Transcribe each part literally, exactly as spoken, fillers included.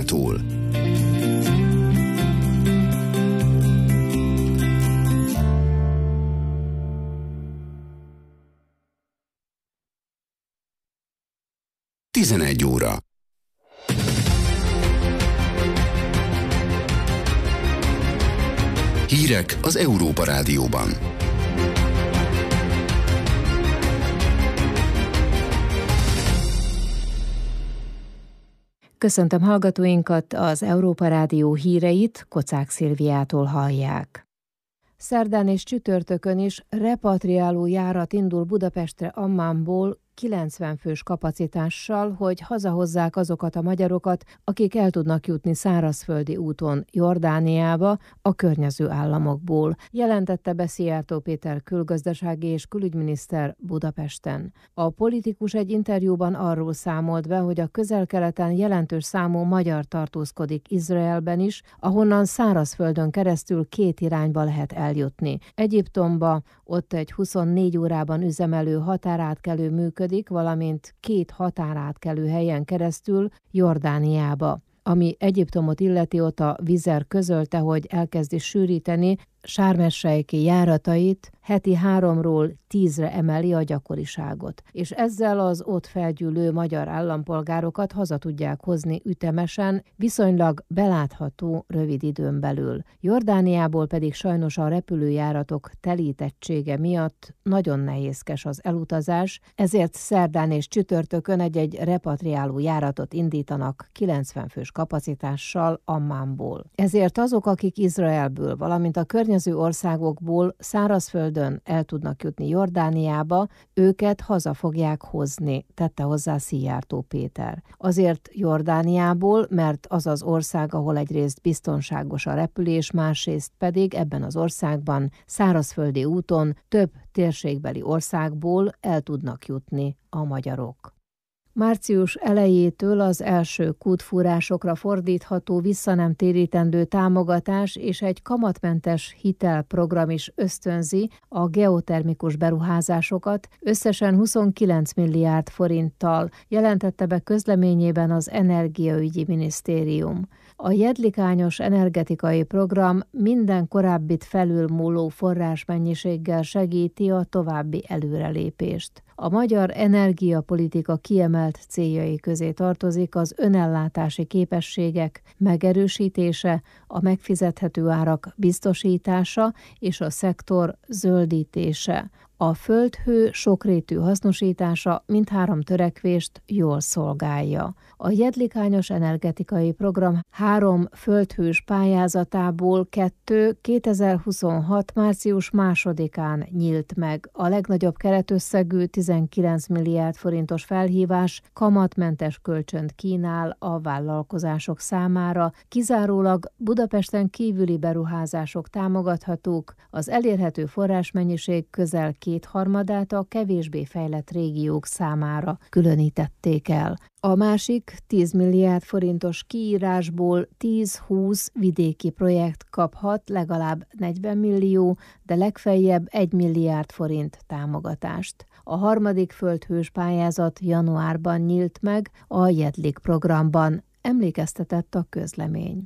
túl. tizenegy óra. Hírek az Európa Rádióban. Köszöntöm hallgatóinkat, az Európa Rádió híreit Kocák Szilviától hallják. Szerdán és csütörtökön is repatriáló járat indul Budapestre Ammánból kilencven fős kapacitással, hogy hazahozzák azokat a magyarokat, akik el tudnak jutni szárazföldi úton Jordániába a környező államokból, jelentette be Szijjártó Péter külgazdasági és külügyminiszter Budapesten. A politikus egy interjúban arról számolt be, hogy a Közel-Keleten jelentős számú magyar tartózkodik Izraelben is, ahonnan szárazföldön keresztül két irányba lehet eljutni. Egyiptomba, ott egy huszonnégy órában üzemelő határátkelő működik, valamint két határátkelő helyen keresztül Jordániába. Ami Egyiptomot illeti, ott a Vizer közölte, hogy elkezdi sűríteni Sharm el-Sheikhi járatait, heti háromról tízre emeli a gyakoriságot, és ezzel az ott felgyűlő magyar állampolgárokat haza tudják hozni ütemesen, viszonylag belátható rövid időn belül. Jordániából pedig sajnos a repülőjáratok telítettsége miatt nagyon nehézkes az elutazás, ezért szerdán és csütörtökön egy-egy repatriáló járatot indítanak kilencven fős kapacitással Ammánból. Ezért azok, akik Izraelből, valamint a környező országokból szárazföldön el tudnak jutni Jordániába, őket haza fogják hozni, tette hozzá Szijjártó Péter. Azért Jordániából, mert az az ország, ahol egyrészt biztonságos a repülés, másrészt pedig ebben az országban szárazföldi úton több térségbeli országból el tudnak jutni a magyarok. Március elejétől az első kútfúrásokra fordítható visszanemtérítendő támogatás és egy kamatmentes hitelprogram is ösztönzi a geotermikus beruházásokat, összesen huszonkilenc milliárd forinttal, jelentette be közleményében az Energiaügyi Minisztérium. A jedlikányos energetikai program minden korábbit felülmúló forrásmennyiséggel segíti a további előrelépést. A magyar energiapolitika kiemelt céljai közé tartozik az önellátási képességek megerősítése, a megfizethető árak biztosítása és a szektor zöldítése. A földhő sokrétű hasznosítása mindhárom törekvést jól szolgálja. A jedlikányos energetikai program három földhős pályázatából kettő kétezer-huszonhat. március másodikán nyílt meg. A legnagyobb keretösszegű tizenkilenc milliárd forintos felhívás kamatmentes kölcsönt kínál a vállalkozások számára, kizárólag Budapesten kívüli beruházások támogathatók, az elérhető forrásmennyiség közel kétharmadát a kevésbé fejlett régiók számára különítették el. A másik tíz milliárd forintos kiírásból tíz-húsz vidéki projekt kaphat legalább negyven millió, de legfeljebb egy milliárd forint támogatást. A harmadik földhős pályázat januárban nyílt meg a Jedlik programban, emlékeztetett a közlemény.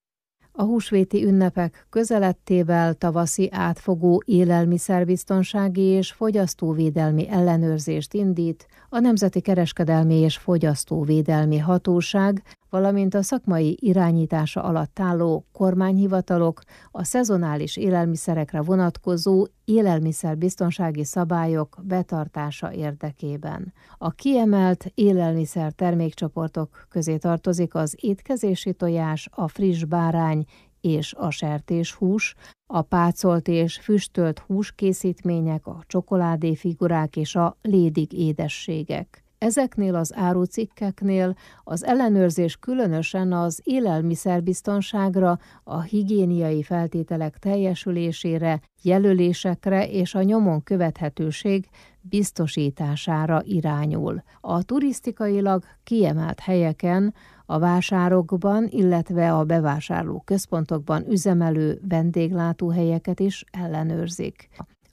A húsvéti ünnepek közelettével tavaszi átfogó élelmiszerbiztonsági és fogyasztóvédelmi ellenőrzést indít a Nemzeti Kereskedelmi és Fogyasztóvédelmi Hatóság, valamint a szakmai irányítása alatt álló kormányhivatalok a szezonális élelmiszerekre vonatkozó élelmiszerbiztonsági szabályok betartása érdekében. A kiemelt élelmiszer termékcsoportok közé tartozik az étkezési tojás, a friss bárány és a sertéshús, a pácolt és füstölt húskészítmények, a csokoládéfigurák és a lédig édességek. Ezeknél az árucikkeknél az ellenőrzés különösen az élelmiszerbiztonságra, a higiéniai feltételek teljesülésére, jelölésekre és a nyomon követhetőség biztosítására irányul. A turisztikailag kiemelt helyeken, a vásárokban, illetve a bevásárló központokban üzemelő vendéglátóhelyeket is ellenőrzik.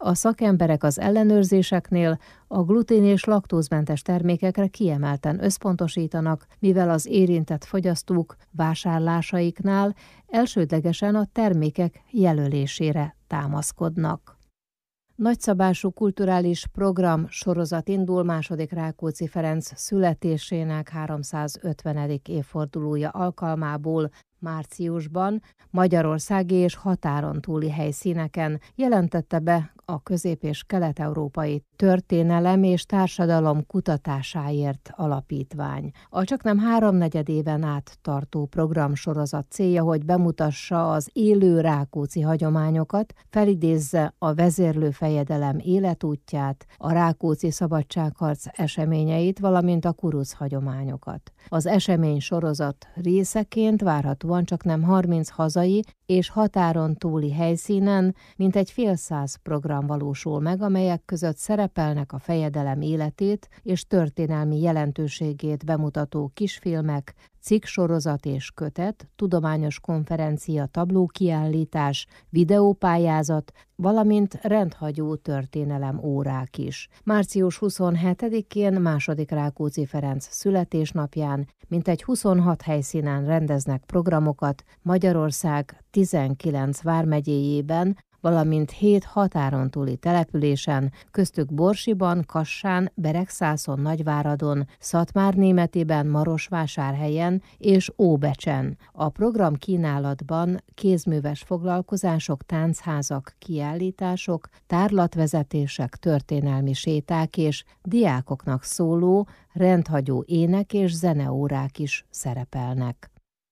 A szakemberek az ellenőrzéseknél a glutén- és laktózmentes termékekre kiemelten összpontosítanak, mivel az érintett fogyasztók vásárlásaiknál elsődlegesen a termékek jelölésére támaszkodnak. Nagyszabású kulturális program sorozat indul második Rákóczi Ferenc születésének háromszázötvenedik évfordulója alkalmából márciusban magyarországi és határon túli helyszíneken, jelentette be a Közép- és Kelet-Európai Történelem és Társadalom Kutatásáért Alapítvány. A csaknem háromnegyed éven át tartó programsorozat célja, hogy bemutassa az élő rákóczi hagyományokat, felidézze a vezérlőfejedelem életútját, a rákóczi szabadságharc eseményeit, valamint a kuruc hagyományokat. Az esemény sorozat részeként várhatóan csaknem harminc hazai és határon túli helyszínen mintegy fél száz program valósul meg, amelyek között szerepelnek a fejedelem életét és történelmi jelentőségét bemutató kisfilmek, cikksorozat és kötet, tudományos konferencia, tablókiállítás, videópályázat, valamint rendhagyó történelem órák is. március huszonhetedikén második Rákóczi Ferenc születésnapján mintegy huszonhat helyszínen rendeznek programokat Magyarország tizenkilenc vármegyéjében, valamint hét határon túli településen, köztük Borsiban, Kassán, Beregszászon, Nagyváradon, Szatmárnémetiben, Marosvásárhelyen és Óbecsen. A program kínálatban kézműves foglalkozások, táncházak, kiállítások, tárlatvezetések, történelmi séták és diákoknak szóló, rendhagyó ének- és zeneórák is szerepelnek.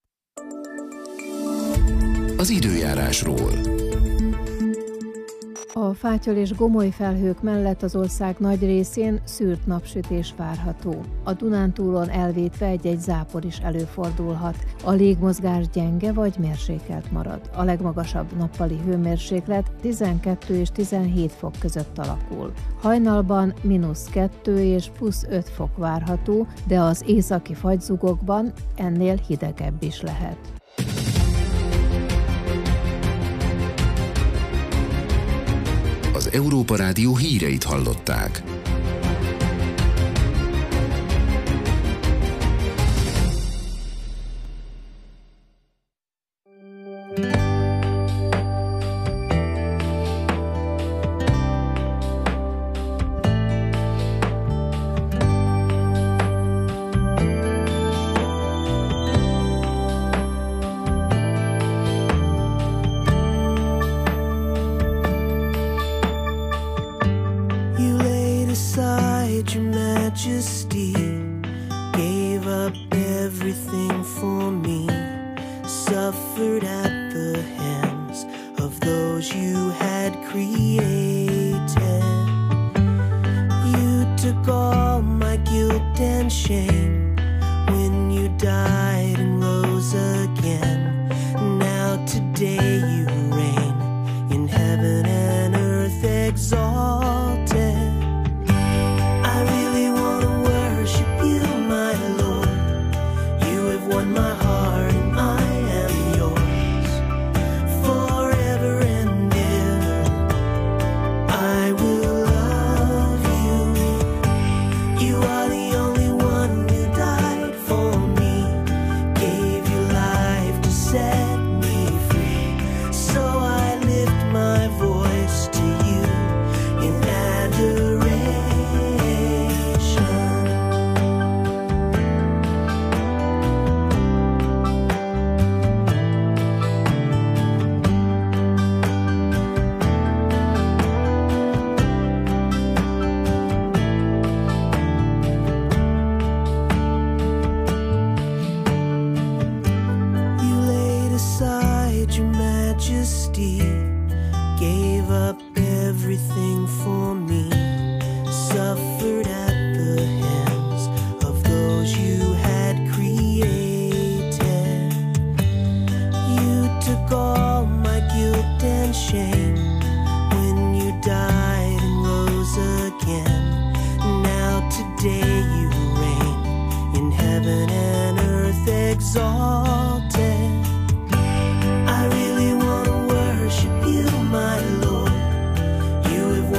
Az időjárásról. A fátyol és gomoly felhők mellett az ország nagy részén szűrt napsütés várható. A Dunántúlon elvétve egy-egy zápor is előfordulhat. A légmozgás gyenge vagy mérsékelt marad. A legmagasabb nappali hőmérséklet tizenkettő és tizenhét fok között alakul. Hajnalban mínusz kettő és plusz öt fok várható, de az északi fagyzugokban ennél hidegebb is lehet. Az Európa Rádió híreit hallották. I really want to worship you, my Lord. You have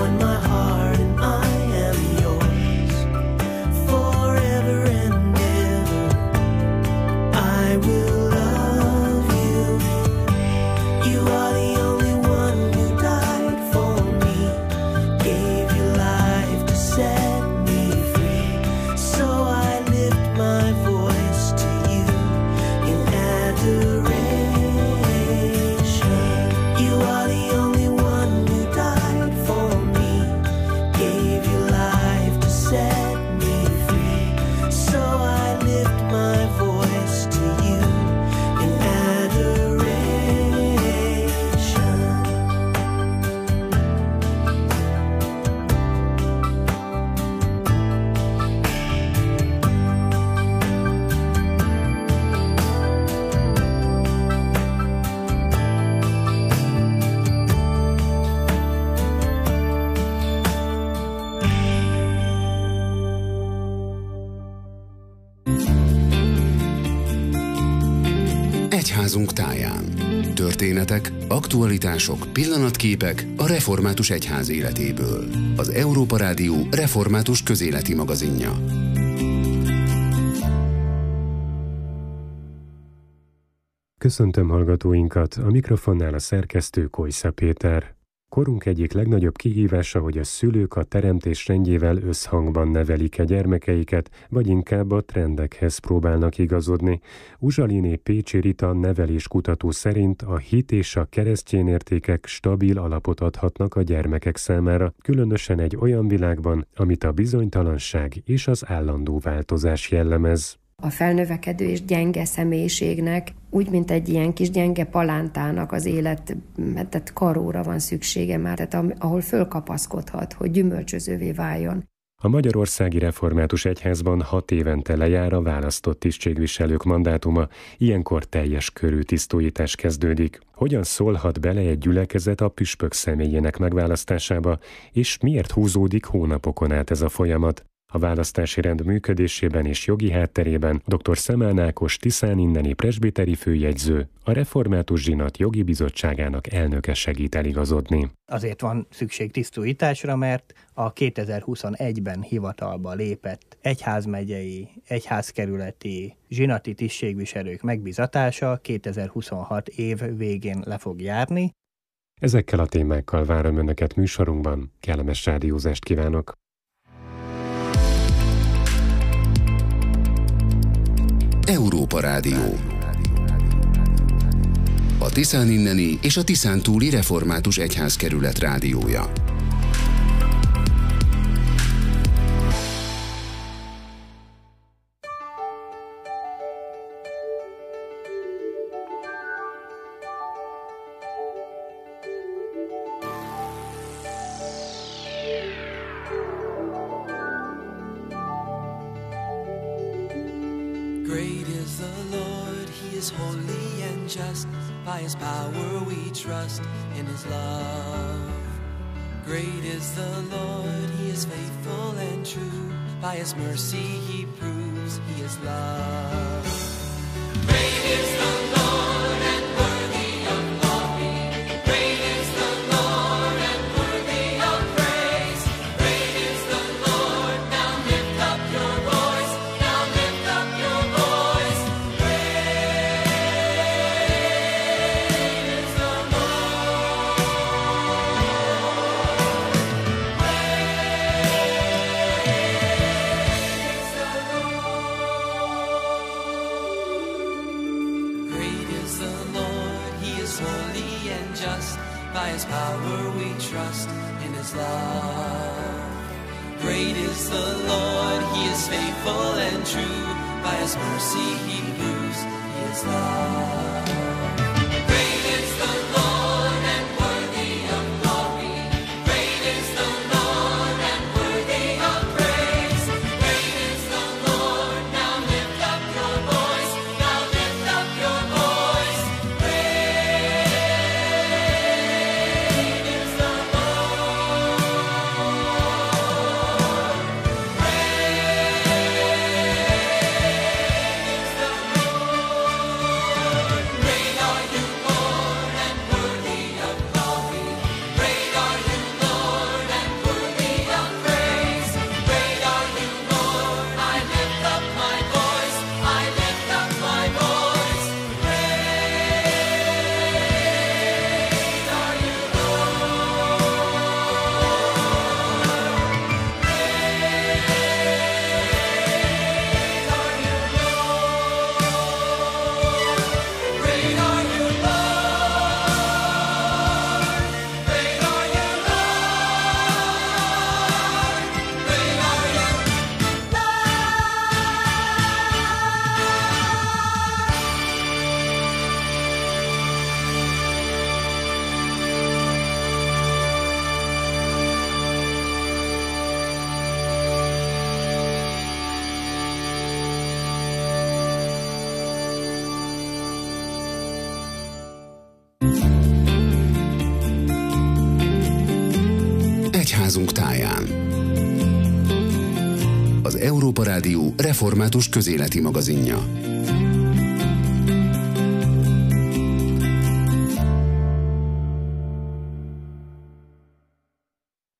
Egyházunk táján. Történetek, aktualitások, pillanatképek a református egyház életéből. Az Európa Rádió református közéleti magazinja. Köszöntöm hallgatóinkat, a mikrofonnál a szerkesztő Kojsza Péter. Korunk egyik legnagyobb kihívása, hogy a szülők a teremtés rendjével összhangban nevelik-e gyermekeiket, vagy inkább a trendekhez próbálnak igazodni. Uzsaliné Pécsi Rita neveléskutató szerint a hit és a keresztény értékek stabil alapot adhatnak a gyermekek számára, különösen egy olyan világban, amit a bizonytalanság és az állandó változás jellemez. A felnövekedő és gyenge személyiségnek, úgy, mint egy ilyen kis gyenge palántának az élet, tehát karóra van szüksége már, tehát ahol fölkapaszkodhat, hogy gyümölcsözővé váljon. A Magyarországi Református Egyházban hat évente lejár a választott tisztségviselők mandátuma, ilyenkor teljes körű tisztújítás kezdődik. Hogyan szólhat bele egy gyülekezet a püspök személyének megválasztásába, és miért húzódik hónapokon át ez a folyamat? A választási rend működésében és jogi hátterében dr. Szemán Ákos tiszáninneni presbiteri főjegyző, a Református Zsinat jogi bizottságának elnöke segít eligazodni. Azért van szükség tisztújításra, mert a kétezer-huszonegyben hivatalba lépett egyházmegyei, egyházkerületi, zsinati tisztségviselők megbizatása kétezer-huszonhat év végén le fog járni. Ezekkel a témákkal várom Önöket műsorunkban, kellemes rádiózást kívánok! Európa Rádió. A tiszáninneni és a tiszántúli református egyházkerület rádiója. Great is the Lord, He is holy and just. By His power we trust in His love. Great is the Lord, He is faithful and true. By His mercy He proves He is love. Great is the Lord and worthy of glory. Great is the Lord and worthy of praise. Great is the Lord, now lift up your voice. Now lift up your voice. Great is the Lord. Great is the Lord, He is holy and just. By His power we trust in His love. Great is the Lord, He is faithful and true. By His mercy He proves He is love. Great is the Lord and worthy of glory. Great is the Lord and worthy of praise. Great is the Lord, now lift up your voice. Now lift up your voice. Great is the Lord. Great are you, Lord, and worthy of glory. Great are you, Lord, and worthy of praise. Great are you, Lord. I lift up my voice. I lift up my voice. Great are you, Great are you, Lord. Great are you, Lord. Great are you, Egyházunk táján. Az Európa Rádió református közéleti magazinja.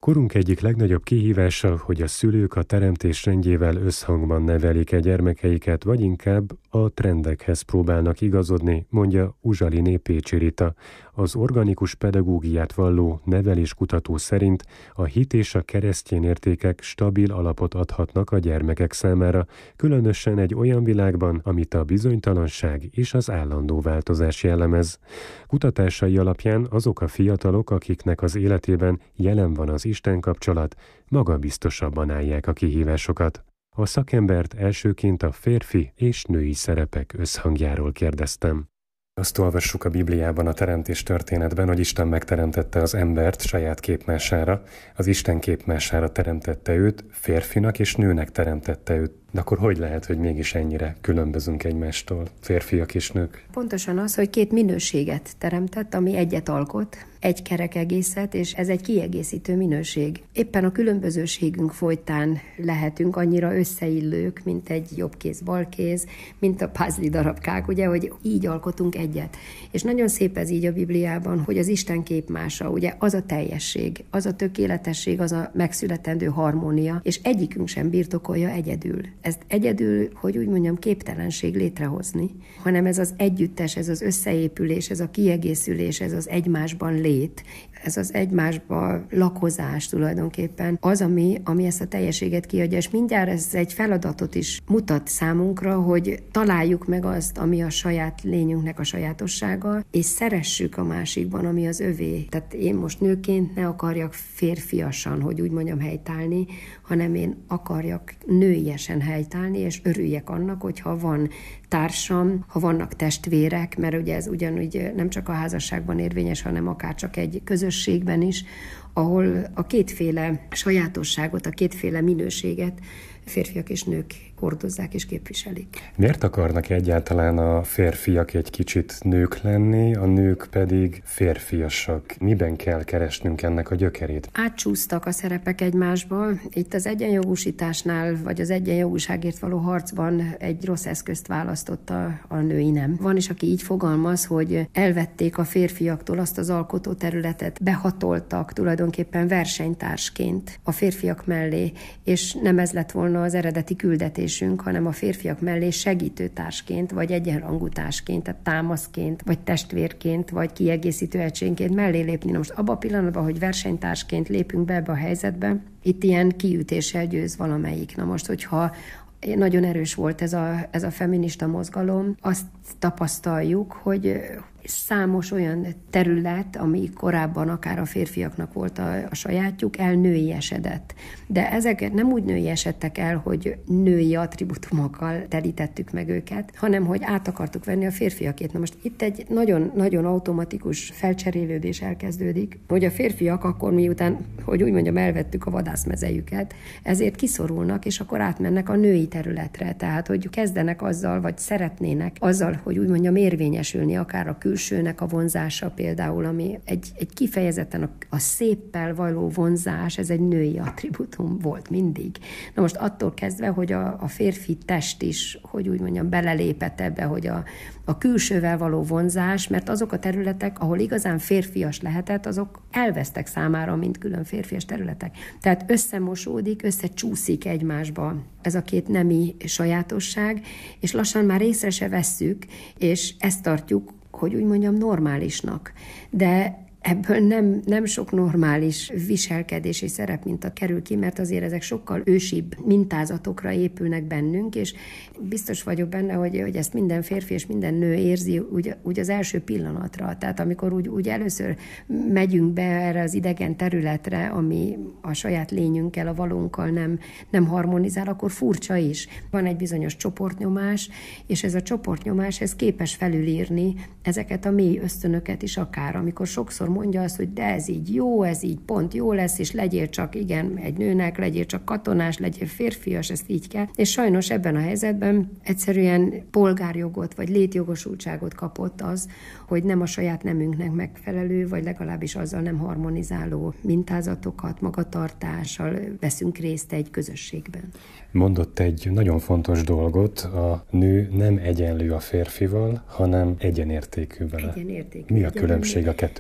Korunk egyik legnagyobb kihívása, hogy a szülők a teremtés rendjével összhangban nevelik-e gyermekeiket, vagy inkább a trendekhez próbálnak igazodni, mondja Uzsaliné Pécsi Rita. Az organikus pedagógiát valló neveléskutató szerint a hit és a keresztény értékek stabil alapot adhatnak a gyermekek számára, különösen egy olyan világban, amit a bizonytalanság és az állandó változás jellemez. Kutatásai alapján azok a fiatalok, akiknek az életében jelen van az Isten kapcsolat, magabiztosabban állják a kihívásokat. A szakembert elsőként a férfi és női szerepek összhangjáról kérdeztem. Azt olvassuk a Bibliában, a teremtés történetben, hogy Isten megteremtette az embert saját képmására, az Isten képmására teremtette őt, férfinak és nőnek teremtette őt. De akkor hogy lehet, hogy mégis ennyire különbözünk egymástól, férfiak és nők? Pontosan az, hogy két minőséget teremtett, ami egyet alkot, egy kerek egészet, és ez egy kiegészítő minőség. Éppen a különbözőségünk folytán lehetünk annyira összeillők, mint egy jobb kéz, bal kéz, mint a puzzle darabkák, ugye, hogy így alkotunk egyet. És nagyon szép ez így a Bibliában, hogy az Isten képmása, ugye, az a teljesség, az a tökéletesség, az a megszületendő harmónia, és egyikünk sem birtokolja egyedül. Ezt egyedül, hogy úgy mondjam, képtelenség létrehozni, hanem ez az együttes, ez az összeépülés, ez a kiegészülés, ez az egymásban lét, ez az egymásba lakozás tulajdonképpen az, ami, ami ezt a teljességet kiadja, és mindjárt ez egy feladatot is mutat számunkra, hogy találjuk meg azt, ami a saját lényünknek a sajátossága, és szeressük a másikban, ami az övé. Tehát én most nőként ne akarjak férfiasan, hogy úgy mondjam, helytállni, hanem én akarjak nőiesen helytállni, és örüljek annak, hogyha van társam, ha vannak testvérek, mert ugye ez ugyanúgy nem csak a házasságban érvényes, hanem akár csak egy közösségben is, ahol a kétféle sajátosságot, a kétféle minőséget férfiak és nők hordozzák és képviselik. Miért akarnak egyáltalán a férfiak egy kicsit nők lenni, a nők pedig férfiasak? Miben kell keresnünk ennek a gyökerét? Átcsúsztak a szerepek egymásba. Itt az egyenjogúsításnál, vagy az egyenjogúságért való harcban egy rossz eszközt választotta a női nem. Van is, aki így fogalmaz, hogy elvették a férfiaktól azt az alkotó területet, behatoltak tulajdonképpen versenytársként a férfiak mellé, és nem ez lett volna az eredeti küldetés, hanem a férfiak mellé segítőtársként, vagy egyenrangú társként, tehát támaszként, vagy testvérként, vagy kiegészítő egységként mellé lépni. Na most abban a pillanatban, hogy versenytársként lépünk be ebbe a helyzetbe, itt ilyen kiütéssel győz valamelyik. Na most, hogyha nagyon erős volt ez a, ez a feminista mozgalom, azt tapasztaljuk, hogy számos olyan terület, ami korábban akár a férfiaknak volt a, a sajátjuk, elnőiesedett. De ezek nem úgy nőiesedtek el, hogy női attribútumokkal telítettük meg őket, hanem hogy át akartuk venni a férfiakét. Na most itt egy nagyon-nagyon automatikus felcserélődés elkezdődik, hogy a férfiak akkor miután, hogy úgy mondjam, elvettük a vadászmezejüket, ezért kiszorulnak, és akkor átmennek a női területre. Tehát, hogy kezdenek azzal, vagy szeretnének azzal, hogy úgy mondjam, érvényesülni akár a külsőnek a vonzása például, ami egy, egy kifejezetten a, a széppel való vonzás, ez egy női attribútum volt mindig. Na most attól kezdve, hogy a, a férfi test is, hogy úgy mondjam, belelépett ebbe, hogy a, a külsővel való vonzás, mert azok a területek, ahol igazán férfias lehetett, azok elvesztek számára, mint külön férfias területek. Tehát összemosódik, összecsúszik egymásba ez a két nemi sajátosság, és lassan már észre se vesszük, és ezt tartjuk, hogy úgy mondjam, normálisnak. De ebből nem, nem sok normális viselkedési szerepminta kerül ki, mert azért ezek sokkal ősibb mintázatokra épülnek bennünk, és biztos vagyok benne, hogy, hogy ezt minden férfi és minden nő érzi úgy, úgy az első pillanatra. Tehát amikor úgy, úgy először megyünk be erre az idegen területre, ami a saját lényünkkel, a valónkkal nem, nem harmonizál, akkor furcsa is. Van egy bizonyos csoportnyomás, és ez a csoportnyomás ez képes felülírni ezeket a mély ösztönöket is akár, amikor sokszor mondja azt, hogy de ez így jó, ez így pont jó lesz, és legyél csak, igen, egy nőnek, legyél csak katonás, legyél férfias, ezt így kell. És sajnos ebben a helyzetben egyszerűen polgárjogot, vagy létjogosultságot kapott az, hogy nem a saját nemünknek megfelelő, vagy legalábbis azzal nem harmonizáló mintázatokat, magatartással veszünk részt egy közösségben. Mondott egy nagyon fontos dolgot, a nő nem egyenlő a férfival, hanem egyenértékű vele. Egyenértékű. Mi a különbség a kettő között?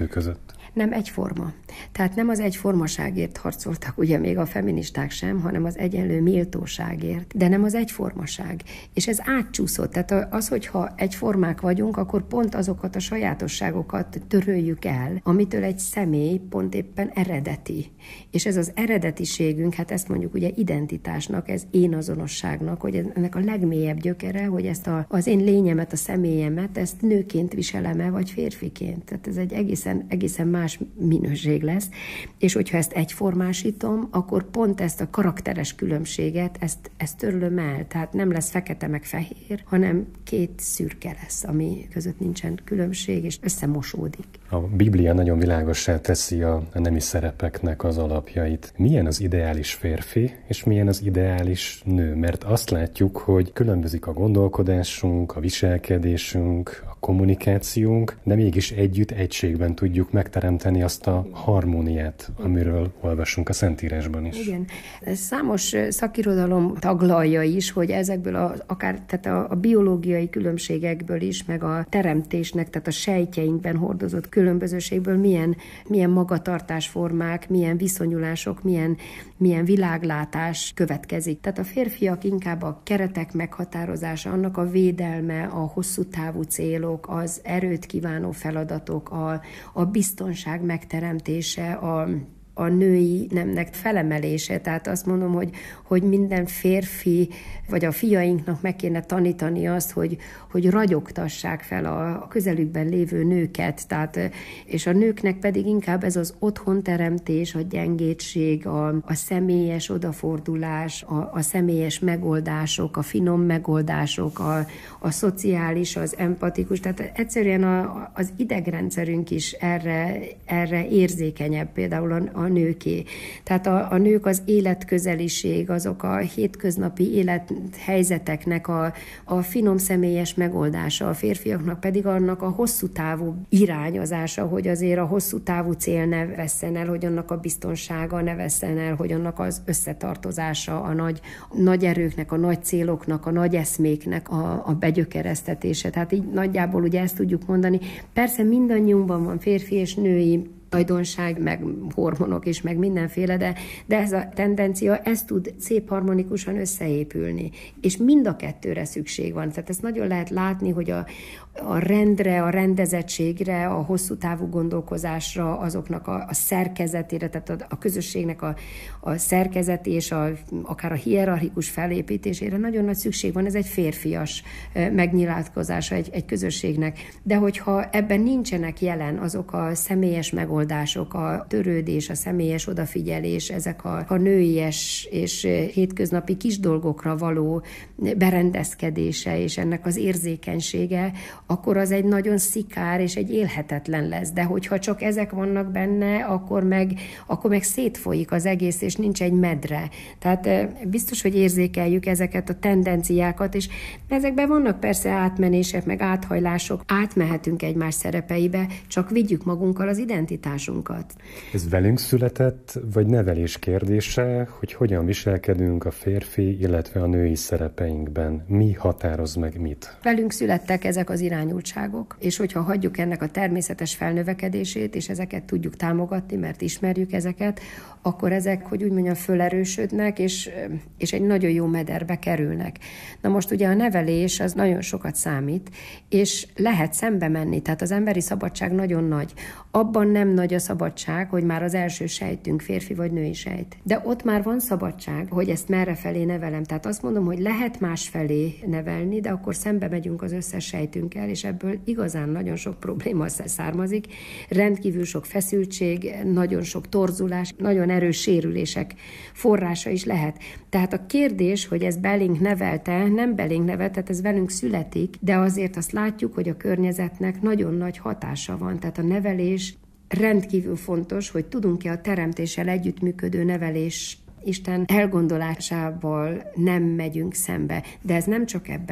között? Nem egyforma. Tehát nem az egyformaságért harcoltak ugye még a feministák sem, hanem az egyenlő méltóságért, de nem az egyformaság. És ez átcsúszott. Tehát az, hogyha egyformák vagyunk, akkor pont azokat a sajátosságokat töröljük el, amitől egy személy pont éppen eredeti. És ez az eredetiségünk, hát ezt mondjuk ugye identitásnak, ez én azonosságnak, hogy ennek a legmélyebb gyökere, hogy ezt a, az én lényemet, a személyemet, ezt nőként viselem-e, vagy férfiként. Tehát ez egy egészen, egészen más minőség lesz. És hogyha ezt egyformásítom, akkor pont ezt a karakteres különbséget, ezt, ezt törlöm el. Tehát nem lesz fekete meg fehér, hanem két szürke lesz, ami között nincsen különbség, és összemosódik. A Biblia nagyon világossá teszi a, a nemi szerepeknek az alapjait. Milyen az ideális férfi, és milyen az ideális nő? Mert azt látjuk, hogy különbözik a gondolkodásunk, a viselkedésünk, a kommunikációnk, de mégis együtt, egységben tudjuk megteremteni azt a harmóniát, amiről olvasunk a Szentírásban is. Igen. Számos szakirodalom taglalja is, hogy ezekből a, akár tehát a, a biológiai különbségekből is, meg a teremtésnek, tehát a sejtjeinkben hordozott különbözőségből milyen, milyen magatartásformák, milyen viszonyulások, milyen, milyen világlátás következik. Tehát a férfiak inkább a keretek meghatározása, annak a védelme, a hosszú távú célok, az erőt kívánó feladatok, a, a biztonság megteremtése, a a női nemnek felemelése. Tehát azt mondom, hogy, hogy minden férfi, vagy a fiainknak meg kéne tanítani azt, hogy, hogy ragyogtassák fel a közelükben lévő nőket. Tehát, és a nőknek pedig inkább ez az otthonteremtés, a gyengétség, a, a személyes odafordulás, a, a személyes megoldások, a finom megoldások, a, a szociális, az empatikus. Tehát egyszerűen a, az idegrendszerünk is erre, erre érzékenyebb, például a a nőké. Tehát a, a nők az életközeliség, azok a hétköznapi élethelyzeteknek a, a finom személyes megoldása, a férfiaknak pedig annak a hosszú távú irányozása, hogy azért a hosszú távú cél ne vesszen el, hogy annak a biztonsága ne vesszen el, hogy annak az összetartozása, a nagy, nagy erőknek, a nagy céloknak, a nagy eszméknek a, a begyökeresztetése. Tehát így nagyjából ugye ezt tudjuk mondani. Persze mindannyiunkban van férfi és női tulajdonság, meg hormonok is, meg mindenféle, de, de ez a tendencia, ez tud szép harmonikusan összeépülni. És mind a kettőre szükség van. Tehát ezt nagyon lehet látni, hogy a, a rendre, a rendezettségre, a hosszú távú gondolkozásra, azoknak a, a szerkezetére, tehát a, a közösségnek a, a szerkezeti és a, akár a hierarchikus felépítésére nagyon nagy szükség van. Ez egy férfias megnyilatkozása egy, egy közösségnek. De hogyha ebben nincsenek jelen azok a személyes megoldások, a törődés, a személyes odafigyelés, ezek a, a nőies és hétköznapi kis dolgokra való berendezkedése és ennek az érzékenysége, akkor az egy nagyon szikár és egy élhetetlen lesz. De hogyha csak ezek vannak benne, akkor meg, akkor meg szétfolyik az egész, és nincs egy medre. Tehát biztos, hogy érzékeljük ezeket a tendenciákat, és ezekben vannak persze átmenések, meg áthajlások. Átmehetünk egymás szerepeibe, csak vigyük magunkkal az identitásunkat. Ez velünk született, vagy nevelés kérdése, hogy hogyan viselkedünk a férfi, illetve a női szerepeinkben? Mi határoz meg mit? Velünk születtek ezek az irányultságok, és hogyha hagyjuk ennek a természetes felnövekedését, és ezeket tudjuk támogatni, mert ismerjük ezeket, akkor ezek, hogy úgy mondjam, fölerősödnek, és, és egy nagyon jó mederbe kerülnek. Na most ugye a nevelés az nagyon sokat számít, és lehet szembe menni, tehát az emberi szabadság nagyon nagy. Abban nem nagy a szabadság, hogy már az első sejtünk férfi vagy női sejt. De ott már van szabadság, hogy ezt merre felé nevelem. Tehát azt mondom, hogy lehet más felé nevelni, de akkor szembe megyünk az összes sejtünkkel, és ebből igazán nagyon sok probléma származik. Rendkívül sok feszültség, nagyon sok torzulás, nagyon erős sérülések forrása is lehet. Tehát a kérdés, hogy ez belénk nevelte, nem belénk nevelte, tehát ez velünk születik, de azért azt látjuk, hogy a környezetnek nagyon nagy hatása van. Tehát a nevelés rendkívül fontos, hogy tudunk-e a teremtéssel együttműködő nevelés Isten elgondolásával nem megyünk szembe. De ez nem csak ebben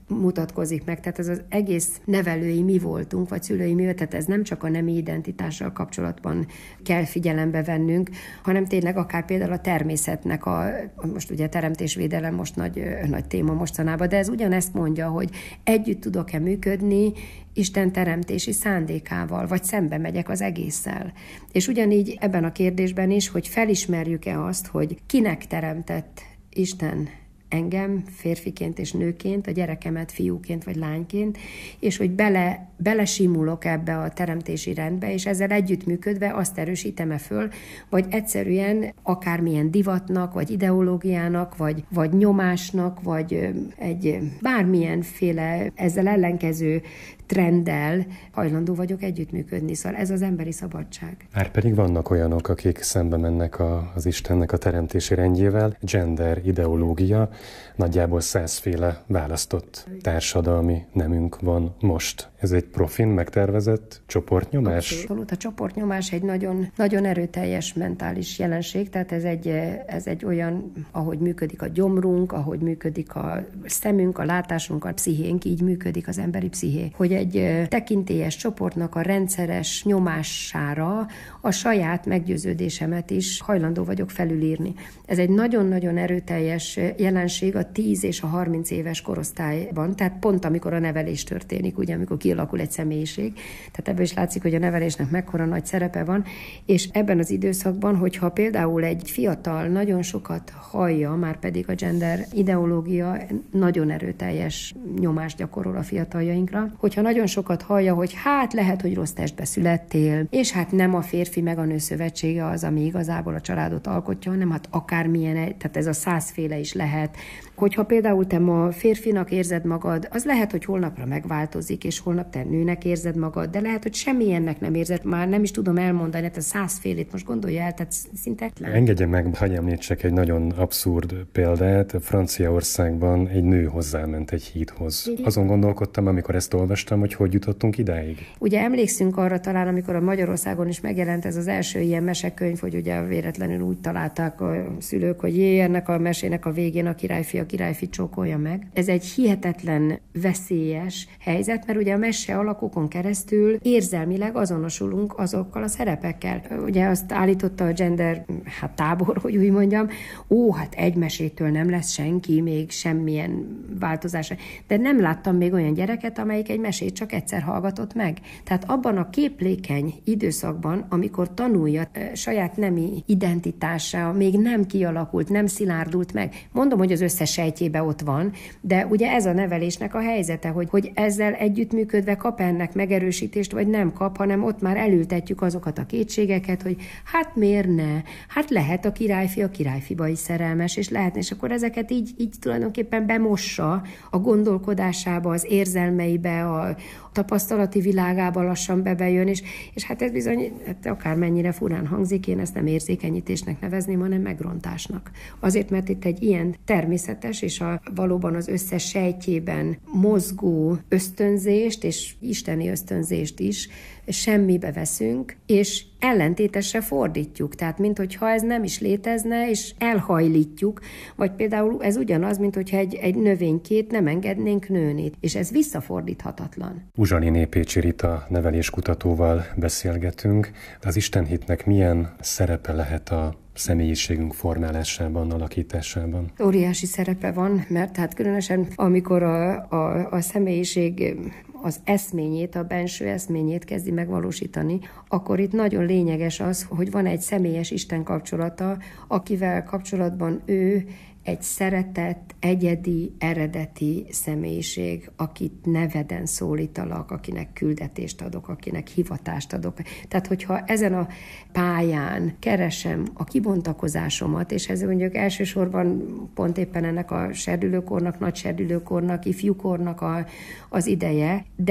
mutatkozik meg. Tehát ez az egész nevelői mi voltunk, vagy szülői mi, tehát ez nem csak a nemi identitással kapcsolatban kell figyelembe vennünk, hanem tényleg akár például a természetnek a, most ugye teremtésvédelem most nagy, nagy téma mostanában, de ez ugyanezt mondja, hogy együtt tudok-e működni Isten teremtési szándékával, vagy szembe megyek az egésszel. És ugyanígy ebben a kérdésben is, hogy felismerjük-e azt, hogy kinek teremtett Isten engem férfiként és nőként, a gyerekemet fiúként vagy lányként, és hogy bele, belesimulok ebbe a teremtési rendbe, és ezzel együttműködve azt erősítem-e föl, vagy egyszerűen akármilyen divatnak, vagy ideológiának, vagy, vagy nyomásnak, vagy egy bármilyenféle ezzel ellenkező trenddel hajlandó vagyok együttműködni. Szóval ez az emberi szabadság. Már pedig vannak olyanok, akik szembe mennek a, az Istennek a teremtési rendjével. Gender ideológia, nagyjából százféle választott társadalmi nemünk van most. Ez egy profin megtervezett csoportnyomás? Abszolút. A csoportnyomás egy nagyon, nagyon erőteljes mentális jelenség, tehát ez egy, ez egy olyan, ahogy működik a gyomrunk, ahogy működik a szemünk, a látásunk, a pszichénk, így működik az emberi psziché. Hogy egy tekintélyes csoportnak a rendszeres nyomására a saját meggyőződésemet is hajlandó vagyok felülírni. Ez egy nagyon-nagyon erőteljes jelenség a tíz és a harminc éves korosztályban, tehát pont amikor a nevelés történik, ugye, amikor kialakul egy személyiség. Tehát ebből is látszik, hogy a nevelésnek mekkora nagy szerepe van, és ebben az időszakban, hogyha például egy fiatal nagyon sokat hallja, már pedig a gender ideológia nagyon erőteljes nyomást gyakorol a fiataljainkra, hogyha nagyon sokat hallja, hogy hát lehet, hogy rossz testbe születtél, és hát nem a férfi meg a nő szövetsége az, ami igazából a családot alkotja, hanem hát akármilyen, tehát ez a százféle is lehet. Hogyha például te ma férfinak érzed magad, az lehet, hogy holnapra megváltozik, és holnap te nőnek érzed magad, de lehet, hogy semmilyennek nem érzed, már nem is tudom elmondani, hát a százfélét most gondolja el, tehát szinte... Engedje meg, hagyj említsek egy nagyon abszurd példát. Franciaországban egy nő hozzáment egy hídhoz. Azon gondolkodtam, amikor ezt olvastam, hogy hogy jutottunk idáig. Ugye emlékszünk arra talán, amikor a Magyarországon is megjelent ez az első ilyen mesekönyv, hogy ugye véletlenül úgy találták a szülők, hogy jé, ennek a mesének a végén a királyfi a királyfi csókolja meg. Ez egy hihetetlen veszélyes helyzet, mert ugye a mese alakokon keresztül érzelmileg azonosulunk azokkal a szerepekkel. Ugye azt állította a gender hát tábor, hogy úgy mondjam, ó, hát egy mesétől nem lesz senki, még semmilyen változás. De nem láttam még olyan gyereket, amelyik egy mesét csak egyszer hallgatott meg. Tehát abban a képlékeny időszakban, amikor tanulja saját nemi identitása, még nem kialakult, nem szilárdult meg. Mondom, hogy az összes sejtjébe ott van, de ugye ez a nevelésnek a helyzete, hogy, hogy ezzel együttműködve kap ennek megerősítést, vagy nem kap, hanem ott már elültetjük azokat a kétségeket, hogy hát miért ne? Hát lehet a királyfi a királyfiba is szerelmes, és lehetne, és akkor ezeket így, így tulajdonképpen bemossa a gondolkodásába, az érzelmeibe, a tapasztalati világába lassan bebejön, és, és hát ez bizony, hát akármennyire furán hangzik, én ezt nem érzékenyítésnek nevezném, hanem megrontásnak. Azért, mert itt egy ilyen természetes, és a, valóban az összes sejtjében mozgó ösztönzést, és isteni ösztönzést is semmibe veszünk, és ellentétesre fordítjuk. Tehát, minthogyha ez nem is létezne, és elhajlítjuk, vagy például ez ugyanaz, minthogyha egy, egy növénykét nem engednénk nőni, és ez visszafordíthatatlan. Uzsaliné Pécsi Rita neveléskutatóval beszélgetünk. Az istenhitnek milyen szerepe lehet a személyiségünk formálásában, alakításában? Óriási szerepe van, mert hát különösen amikor a, a, a személyiség az eszményét, a benső eszményét kezdi megvalósítani, akkor itt nagyon lényeges az, hogy van egy személyes Isten kapcsolata, akivel kapcsolatban ő egy szeretett, egyedi, eredeti személyiség, akit neveden szólítalak, akinek küldetést adok, akinek hivatást adok. Tehát, hogyha ezen a pályán keresem a kibontakozásomat, és ez mondjuk elsősorban pont éppen ennek a serdülőkornak, nagy serdülőkornak, ifjúkornak a, az ideje, de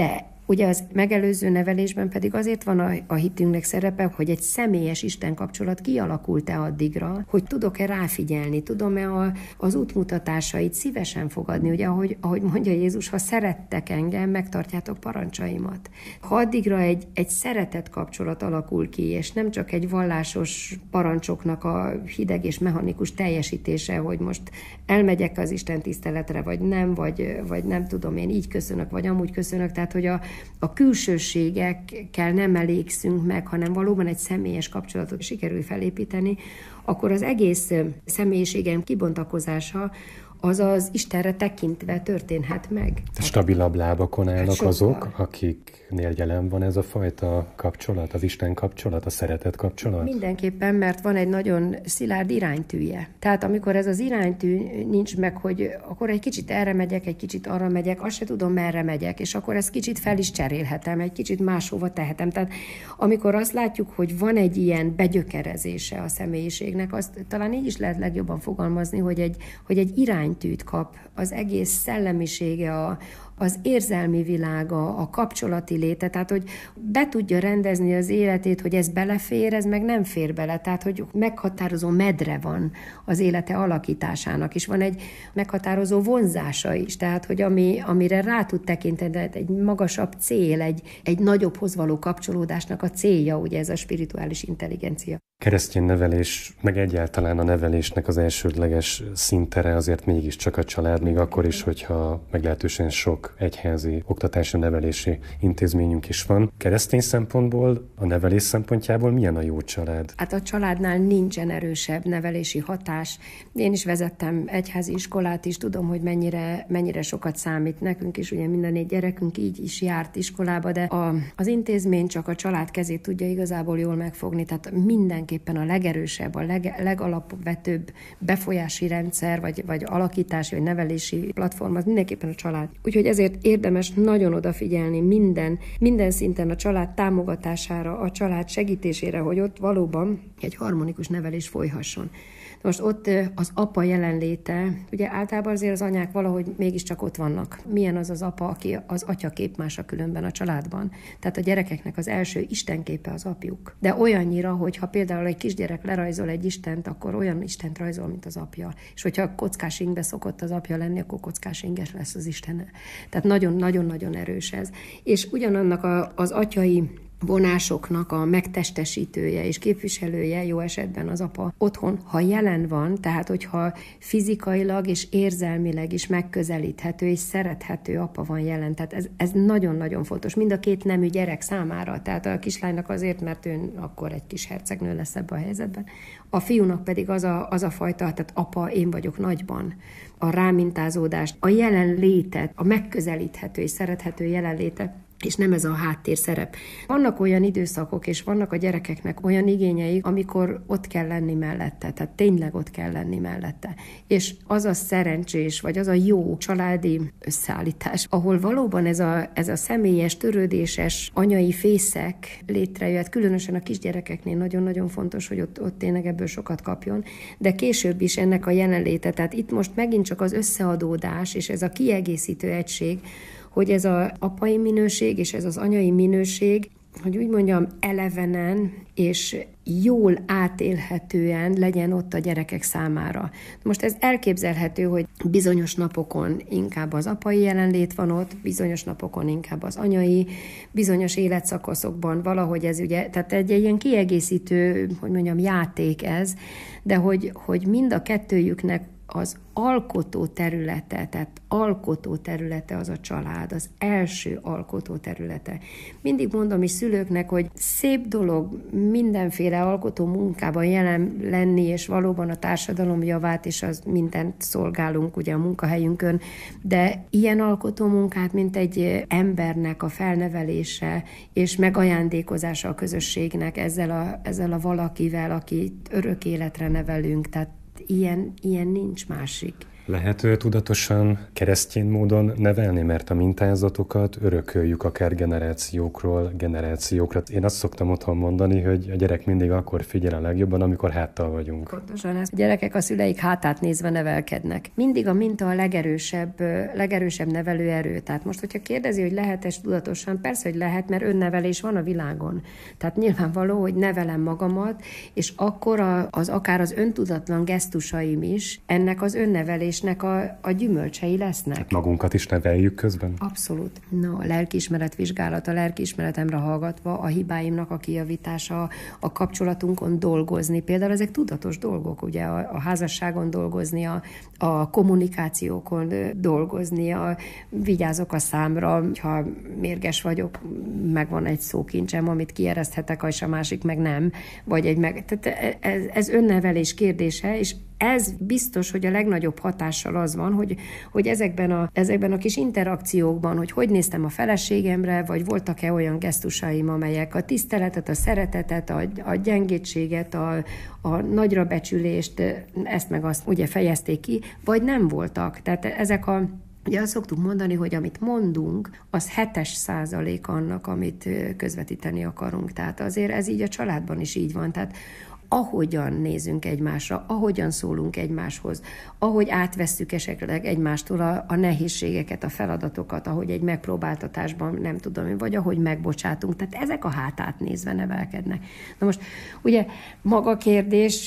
Ugye az megelőző nevelésben pedig azért van a, a hitünknek szerepe, hogy egy személyes Isten kapcsolat kialakult-e addigra, hogy tudok-e ráfigyelni, tudom-e a, az útmutatásait szívesen fogadni. Ugye, ahogy, ahogy mondja Jézus, ha szerettek engem, megtartjátok parancsaimat. Ha addigra egy, egy szeretet kapcsolat alakul ki, és nem csak egy vallásos parancsoknak a hideg és mechanikus teljesítése, hogy most elmegyek az Isten tiszteletre, vagy nem, vagy, vagy nem tudom, én így köszönök, vagy amúgy köszönök, tehát hogy a, a külsőségekkel nem elégszünk meg, hanem valóban egy személyes kapcsolatot sikerül felépíteni, akkor az egész személyiségem kibontakozása az az Istenre tekintve történhet meg. Stabilabb lábakon állnak sokkal. Azok, akiknél jelen van ez a fajta kapcsolat, az Isten kapcsolat, a szeretet kapcsolat? Mindenképpen, mert van egy nagyon szilárd iránytűje. Tehát amikor ez az iránytű nincs meg, hogy akkor egy kicsit erre megyek, egy kicsit arra megyek, azt se tudom, merre megyek, és akkor ezt kicsit fel is cserélhetem, egy kicsit máshova tehetem. Tehát amikor azt látjuk, hogy van egy ilyen begyökerezése a személyiségnek, azt talán így is lehet legjobban fogalmazni, hogy egy, hogy egy irány tűt kap, az egész szellemisége, a, az érzelmi világa, a kapcsolati léte, tehát hogy be tudja rendezni az életét, hogy ez belefér, ez meg nem fér bele, tehát hogy meghatározó medre van az élete alakításának, és van egy meghatározó vonzása is, tehát hogy ami, amire rá tud tekinteni, egy magasabb cél, egy, egy nagyobbhoz való kapcsolódásnak a célja, ugye ez a spirituális intelligencia. Keresztény nevelés, meg egyáltalán a nevelésnek az elsődleges szintere azért mégiscsak a család, még akkor is, hogyha meglehetősen sok egyházi oktatási nevelési intézményünk is van. Keresztény szempontból, a nevelés szempontjából milyen a jó család? Hát a családnál nincsen erősebb nevelési hatás. Én is vezettem egyházi iskolát is, tudom, hogy mennyire, mennyire sokat számít nekünk is, ugye minden négy gyerekünk így is járt iskolába, de a, az intézmény csak a család kezét tudja igazából jól megfogni, tehát mindenképpen a legerősebb, a leg, legalapvetőbb befolyási rendszer, vagy, vagy alakítási, vagy nevelési platform, az mindenképpen a család. Úgyhogy ezért érdemes nagyon odafigyelni minden, minden szinten a család támogatására, a család segítésére, hogy ott valóban egy harmonikus nevelés folyhasson. Most ott az apa jelenléte, ugye általában azért az anyák valahogy mégiscsak ott vannak. Milyen az az apa, aki az atyakép mása különben a családban. Tehát a gyerekeknek az első istenképe az apjuk. De olyannyira, hogy ha például egy kisgyerek lerajzol egy istent, akkor olyan istent rajzol, mint az apja. És hogyha kockás ingbe szokott az apja lenni, akkor kockás inges lesz az Isten. Tehát nagyon-nagyon-nagyon erős ez. És ugyanannak a, az atyai vonásoknak a megtestesítője és képviselője jó esetben az apa otthon, ha jelen van, tehát hogyha fizikailag és érzelmileg is megközelíthető és szerethető apa van jelen. Tehát ez, ez nagyon-nagyon fontos. Mind a két nemű gyerek számára. Tehát a kislánynak azért, mert ő akkor egy kis hercegnő lesz ebben a helyzetben. A fiúnak pedig az a, az a fajta, tehát apa, én vagyok nagyban. A rámintázódást, a jelenlétet, a megközelíthető és szerethető jelenlétet, és nem ez a háttér szerep. Vannak olyan időszakok, és vannak a gyerekeknek olyan igényei, amikor ott kell lenni mellette, tehát tényleg ott kell lenni mellette. És az a szerencsés, vagy az a jó családi összeállítás, ahol valóban ez a, ez a személyes, törődéses anyai fészek létrejöhet, különösen a kisgyerekeknél nagyon-nagyon fontos, hogy ott, ott tényleg ebből sokat kapjon, de később is ennek a jelenléte, tehát itt most megint csak az összeadódás, és ez a kiegészítő egység, hogy ez az apai minőség és ez az anyai minőség, hogy úgy mondjam, elevenen és jól átélhetően legyen ott a gyerekek számára. Most ez elképzelhető, hogy bizonyos napokon inkább az apai jelenlét van ott, bizonyos napokon inkább az anyai, bizonyos életszakaszokban valahogy ez ugye, tehát egy ilyen kiegészítő, hogy mondjam, játék ez, de hogy, hogy mind a kettőjüknek az alkotó területe, tehát alkotó területe az a család, az első alkotó területe. Mindig mondom is szülőknek, hogy szép dolog mindenféle alkotó munkában jelen lenni, és valóban a társadalom javát, és az mindent szolgálunk ugye a munkahelyünkön, de ilyen alkotó munkát, mint egy embernek a felnevelése és megajándékozása a közösségnek ezzel a, ezzel a valakivel, akit örök életre nevelünk, tehát Ilyen, ilyen nincs másik. Lehet tudatosan keresztény módon nevelni, mert a mintázatokat örököljük akár generációkról generációkra. Én azt szoktam otthon mondani, hogy a gyerek mindig akkor figyel a legjobban, amikor háttal vagyunk. Pontosan ez. A gyerekek a szüleik hátát nézve nevelkednek. Mindig a minta a legerősebb, legerősebb nevelőerő. Tehát most, hogyha kérdezi, hogy lehet-e tudatosan, persze, hogy lehet, mert önnevelés van a világon. Tehát nyilvánvaló, hogy nevelem magamat, és akkor a, az akár az öntudatlan gesztusaim is ennek az önnevelésnek a, a gyümölcsei lesznek. Hát magunkat is neveljük közben? Abszolút. Na, a lelkiismeret vizsgálat, a lelkiismeretemre hallgatva, a hibáimnak a kijavítása, a kapcsolatunkon dolgozni. Például ezek tudatos dolgok, ugye a, a házasságon dolgozni, a, a kommunikációkon dolgozni, a, vigyázok a számra, ha mérges vagyok, megvan egy szókincsem, amit kiereszthetek, és a másik meg nem, vagy egy meg... Tehát ez, ez önnevelés kérdése, és ez biztos, hogy a legnagyobb hatással az van, hogy, hogy ezekben, a, ezekben a kis interakciókban, hogy hogy néztem a feleségemre, vagy voltak-e olyan gesztusaim, amelyek a tiszteletet, a szeretetet, a, a gyengétséget, a, a nagyra becsülést, ezt meg azt ugye fejezték ki, vagy nem voltak. Tehát ezek a Ugye azt szoktuk mondani, hogy amit mondunk, az hetes százalék annak, amit közvetíteni akarunk. Tehát azért ez így a családban is így van. Tehát ahogyan nézünk egymásra, ahogyan szólunk egymáshoz, ahogy átvesszük esetleg egymástól a, a nehézségeket, a feladatokat, ahogy egy megpróbáltatásban, nem tudom, vagy ahogy megbocsátunk. Tehát ezek a hátát nézve nevelkednek. Na most ugye maga a kérdés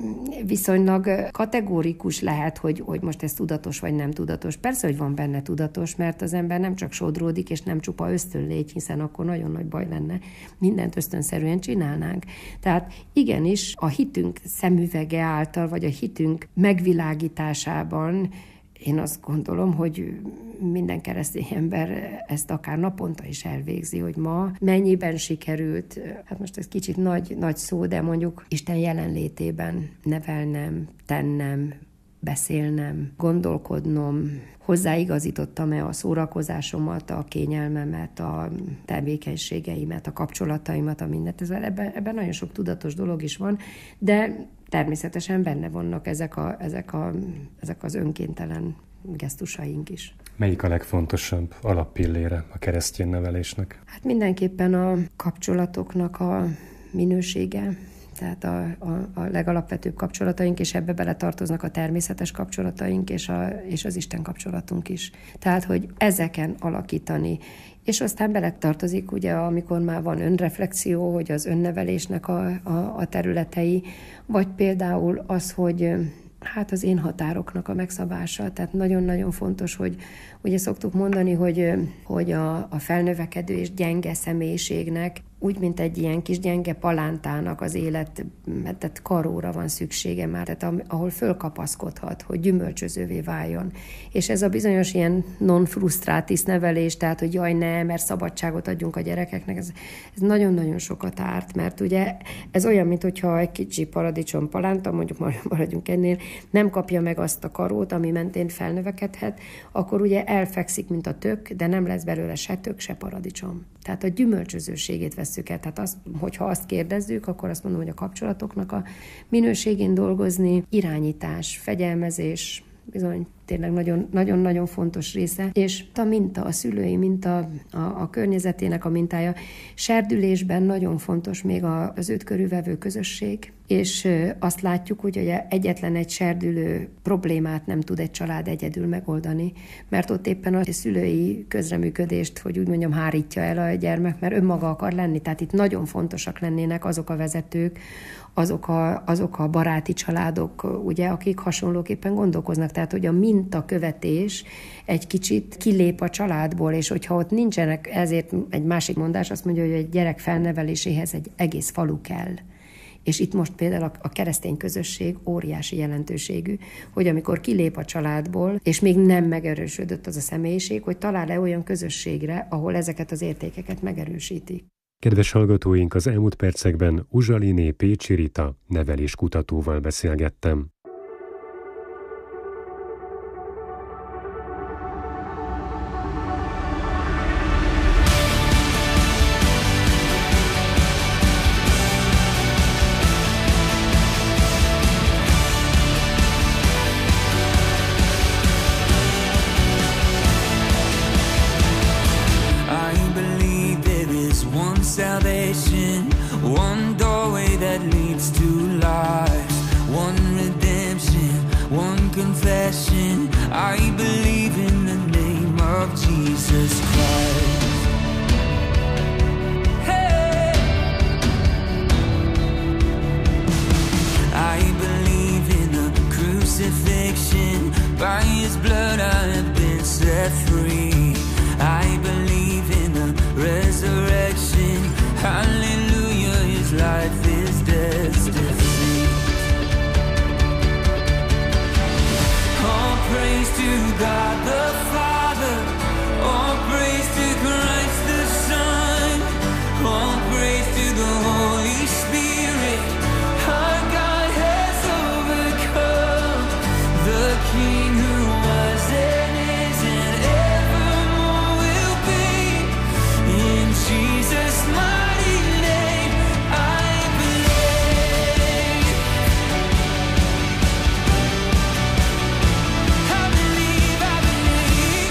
viszonylag kategórikus lehet, hogy, hogy most ez tudatos vagy nem tudatos. Persze, hogy van benne tudatos, mert az ember nem csak sodródik, és nem csupa ösztönlégy, hiszen akkor nagyon nagy baj lenne. Mindent ösztönszerűen csinálnánk. Tehát igenis, a hitünk szemüvege által, vagy a hitünk megvilágításában én azt gondolom, hogy minden keresztény ember ezt akár naponta is elvégzi, hogy ma mennyiben sikerült, hát most ez kicsit nagy, nagy szó, de mondjuk Isten jelenlétében nevelnem, tennem, beszélnem, gondolkodnom, hozzáigazítottam-e a szórakozásomat, a kényelmemet, a tevékenységeimet, a kapcsolataimat, a mindent. Ez, ebben, ebben nagyon sok tudatos dolog is van, de természetesen benne vannak ezek, a, ezek, a, ezek az önkéntelen gesztusaink is. Melyik a legfontosabb alappillére a keresztény nevelésnek? Hát mindenképpen a kapcsolatoknak a minősége, tehát a, a, a legalapvetőbb kapcsolataink, és ebbe beletartoznak a természetes kapcsolataink, és, a, és az Isten kapcsolatunk is. Tehát, hogy ezeken alakítani. És aztán beletartozik, ugye, amikor már van önreflexió, hogy az önnevelésnek a, a, a területei, vagy például az, hogy hát az én határoknak a megszabása. Tehát nagyon-nagyon fontos, hogy ugye szoktuk mondani, hogy, hogy a, a felnövekedő és gyenge személyiségnek úgy, mint egy ilyen kis gyenge palántának az élet, tehát karóra van szüksége már, tehát ahol fölkapaszkodhat, hogy gyümölcsözővé váljon. És ez a bizonyos ilyen non-frustratis nevelés, tehát, hogy jaj, ne, mert szabadságot adjunk a gyerekeknek, ez, ez nagyon-nagyon sokat árt, mert ugye ez olyan, mint hogyha egy kicsi paradicsom palánta, mondjuk maradjunk ennél, nem kapja meg azt a karót, ami mentén felnövekedhet, akkor ugye elfekszik, mint a tök, de nem lesz belőle se tök, se paradicsom. Tehát a gyümölcsözőségét vesszük el. Tehát azt, hogyha azt kérdezzük, akkor azt mondom, hogy a kapcsolatoknak a minőségén dolgozni, irányítás, fegyelmezés, bizony tényleg nagyon-nagyon fontos része, és a minta, a szülői minta, a, a környezetének a mintája. Serdülésben nagyon fontos még az őt körülvevő közösség, és azt látjuk, hogy egyetlen egy serdülő problémát nem tud egy család egyedül megoldani, mert ott éppen a szülői közreműködést, hogy úgy mondjam, hárítja el a gyermek, mert önmaga akar lenni, tehát itt nagyon fontosak lennének azok a vezetők, azok a, azok a baráti családok, ugye, akik hasonlóképpen gondolkoznak, tehát hogy a mintakövetés egy kicsit kilép a családból, és hogyha ott nincsenek, ezért egy másik mondás azt mondja, hogy egy gyerek felneveléséhez egy egész falu kell. És itt most például a keresztény közösség óriási jelentőségű, hogy amikor kilép a családból, és még nem megerősödött az a személyiség, hogy talál-e olyan közösségre, ahol ezeket az értékeket megerősítik. Kedves hallgatóink, az elmúlt percekben Uzsaliné Pécsi Rita neveléskutatóval beszélgettem. salvation, one doorway that leads to life, one redemption, one confession. I believe in the name of Jesus Christ. Hey! I believe in the crucifixion, by his blood I have been set free. I believe in the resurrection, hallelujah, his life is death's defeat. All praise to God the Father, all praise to Christ the Son, all praise to the Holy Spirit. Our God has overcome, the King who was and is and evermore will be. In Jesus' mighty name I believe. I believe, I believe.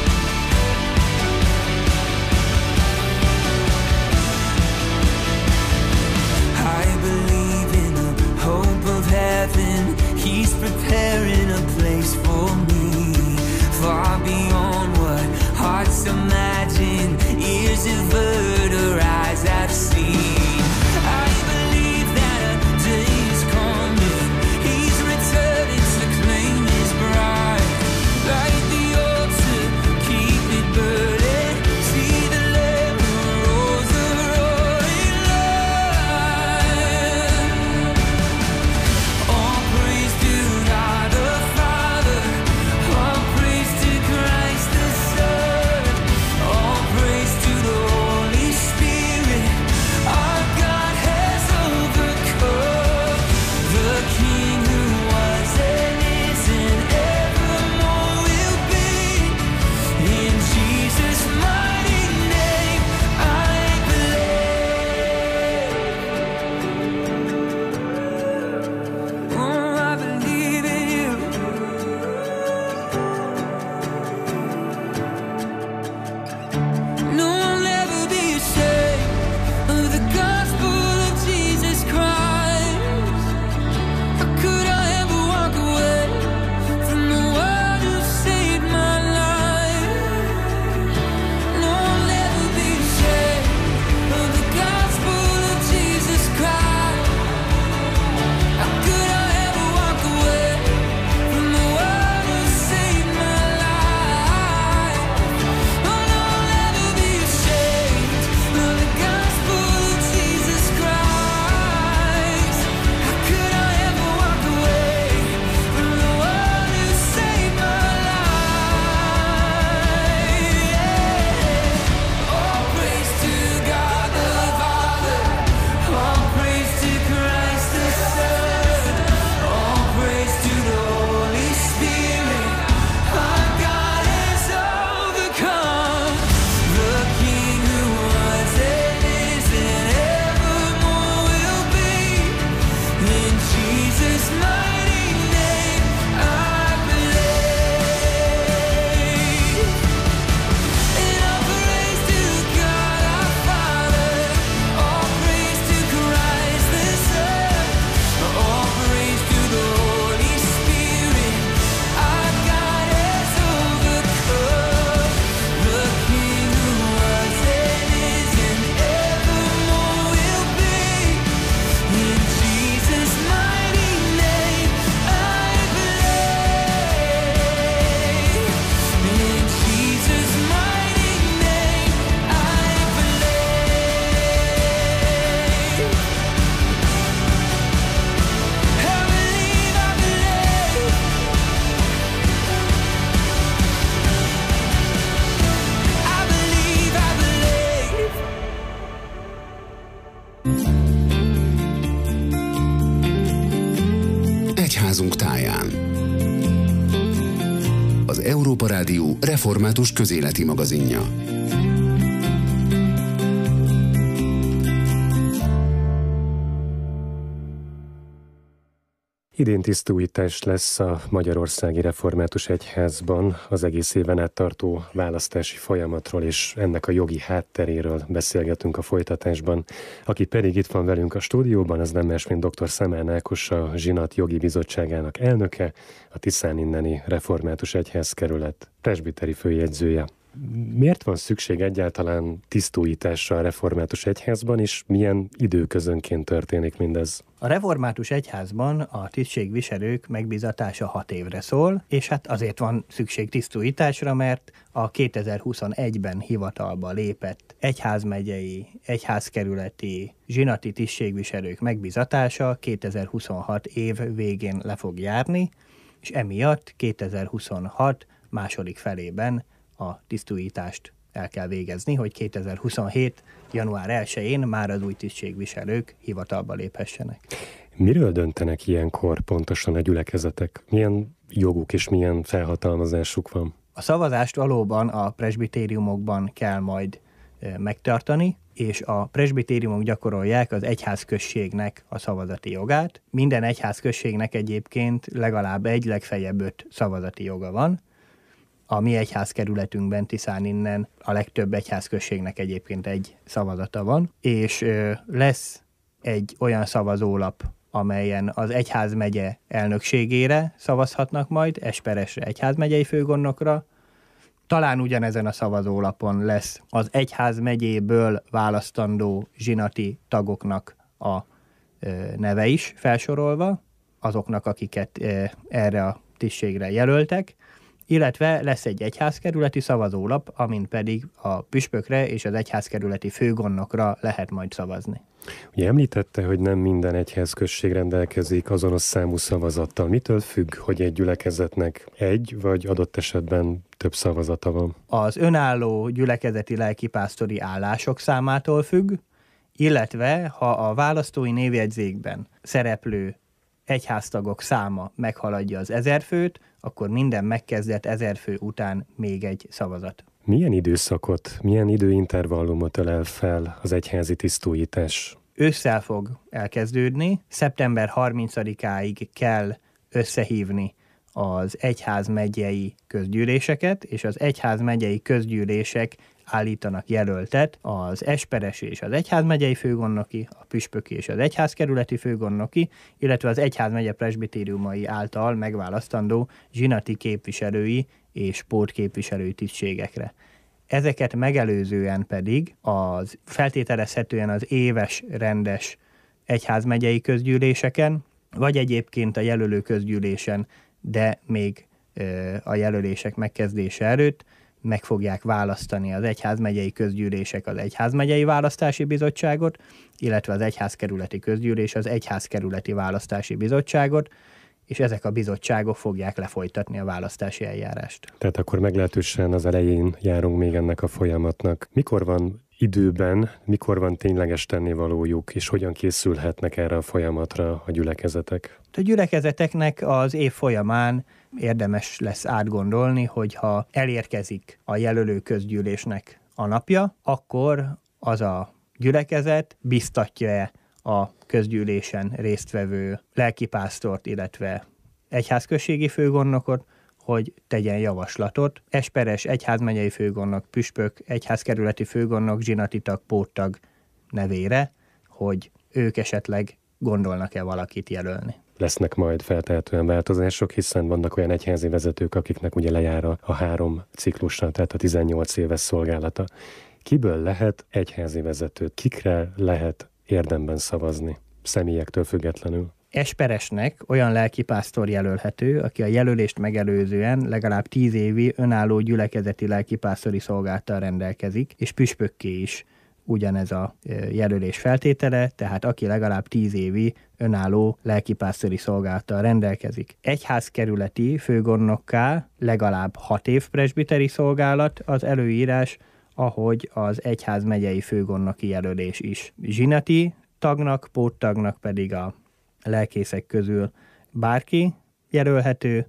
I believe in the hope of heaven. He's preparing a place for me, far beyond what hearts imagine, ears have heard, or eyes have seen. I believe that a day is coming, he's returning to claim his bride. Light the altar, keep it burning, see the Lamb who rolls the roaring lion. All praise to God the Father, all praise to Christ the Son, all praise to the Holy Spirit. Our God has overcome, the King who was and is and evermore will be. In Jesus' mighty name I believe. Oh, I believe in you. No, I'll never be ashamed of the gospel of Jesus Christ. How could I ever walk away from the one who saved my life? No, I'll never be ashamed of the gospel of Jesus Christ. How could I ever walk away from the one who saved my life? Oh, no, I'll never be ashamed of the gospel of Jesus Christ. How could I ever walk away from the one who saved my life? All praise to God the Father, all praise to Christ the Son, all praise to the Holy Spirit. Our God has overcome, the King who was and is and evermore will be. In Jesus' mighty name I believe. And all praise to God our Father, all praise to Christ the Son, all praise to the Holy Spirit. Our God has overcome, the King who was and is and evermore will be. In Jesus' mighty name I believe. In Jesus' mighty name I believe. I believe, I believe. I believe, I believe. Egyházunk táján. Az Európa Rádió református közéleti magazinja. Idén tisztújítás lesz a Magyarországi Református Egyházban. Az egész éven át tartó választási folyamatról és ennek a jogi hátteréről beszélgetünk a folytatásban. Aki pedig itt van velünk a stúdióban, az nem más, mint dr. Szemán Ákos, a Zsinat Jogi Bizottságának elnöke, a Tiszán inneni Református Egyházkerület presbiteri főjegyzője. Miért van szükség egyáltalán tisztújításra a Református Egyházban, és milyen időközönként történik mindez? A Református Egyházban a tisztségviselők megbízatása hat évre szól, és hát azért van szükség tisztújításra, mert a kétezer-huszonegyben hivatalba lépett egyházmegyei, egyházkerületi, zsinati tisztségviselők megbízatása kétezer-huszonhat év végén le fog járni, és emiatt kétezer-huszonhat második felében a tisztújítást el kell végezni, hogy kétezer-huszonhét. január elsején már az új tisztségviselők hivatalba léphessenek. Miről döntenek ilyenkor pontosan a gyülekezetek? Milyen joguk és milyen felhatalmazásuk van? A szavazást valóban a presbitériumokban kell majd megtartani, és a presbitériumok gyakorolják az egyházközségnek a szavazati jogát. Minden egyházközségnek egyébként legalább egy, legfeljebb öt szavazati joga van. A mi egyházkerületünkben, Tiszán innen a legtöbb egyházközségnek egyébként egy szavazata van, és ö, lesz egy olyan szavazólap, amelyen az egyházmegye elnökségére szavazhatnak majd, Esperesre, egyházmegyei főgondnokra. Talán ugyanezen a szavazólapon lesz az egyházmegyéből választandó zsinati tagoknak a ö, neve is felsorolva, azoknak, akiket ö, erre a tisztségre jelöltek, illetve lesz egy egyházkerületi szavazólap, amin pedig a püspökre és az egyházkerületi főgondnokra lehet majd szavazni. Ugye említette, hogy nem minden egyházközség rendelkezik azonos számú szavazattal. Mitől függ, hogy egy gyülekezetnek egy, vagy adott esetben több szavazata van? Az önálló gyülekezeti lelkipásztori állások számától függ, illetve ha a választói névjegyzékben szereplő egyháztagok száma meghaladja az ezer főt, akkor minden megkezdett ezer fő után még egy szavazat. Milyen időszakot, milyen időintervallumot ölel fel az egyházi tisztújítás? Ősszel fog elkezdődni, szeptember harmincadikáig kell összehívni az egyházmegyei közgyűléseket, és az egyházmegyei közgyűlések állítanak jelöltet az esperesi és az egyházmegyei főgondnoki, a püspöki és az egyházkerületi főgondnoki, illetve az egyházmegye presbitériumai által megválasztandó zsinati képviselői és pótképviselői tisztségekre. Ezeket megelőzően pedig az feltételezhetően az éves rendes egyházmegyei közgyűléseken, vagy egyébként a jelölő közgyűlésen, de még ö, a jelölések megkezdése előtt meg fogják választani az egyházmegyei közgyűlések az egyházmegyei választási bizottságot, illetve az egyházkerületi közgyűlés az egyházkerületi választási bizottságot, és ezek a bizottságok fogják lefolytatni a választási eljárást. Tehát akkor meglehetősen az elején járunk még ennek a folyamatnak. Mikor van időben, mikor van tényleges tennivalójuk, és hogyan készülhetnek erre a folyamatra a gyülekezetek? A gyülekezeteknek az év folyamán érdemes lesz átgondolni, hogyha elérkezik a jelölő közgyűlésnek a napja, akkor az a gyülekezet biztatja-e a közgyűlésen résztvevő lelkipásztort, illetve egyházközségi főgondnokot, hogy tegyen javaslatot. Esperes egyházmegyei főgondnok, püspök, egyházkerületi főgondnok, zsinati tag, póttag nevére, hogy ők esetleg gondolnak-e valakit jelölni. Lesznek majd feltehetően változások, hiszen vannak olyan egyházi vezetők, akiknek ugye lejár a, a három ciklusra, tehát a tizennyolc éves szolgálata. Kiből lehet egyházi vezető? Kikre lehet érdemben szavazni, személyektől függetlenül? Esperesnek olyan lelkipásztor jelölhető, aki a jelölést megelőzően legalább tíz évi önálló gyülekezeti lelkipásztori szolgálattal rendelkezik, és püspökké is ugyanez a jelölés feltétele, tehát aki legalább tíz évi önálló lelkipásztori szolgálattal rendelkezik. Egyházkerületi főgondnokká legalább hat év presbiteri szolgálat az előírás, ahogy az egyházmegyei főgondnoki jelölés is. Zsinati tagnak, póttagnak pedig a lelkészek közül bárki jelölhető,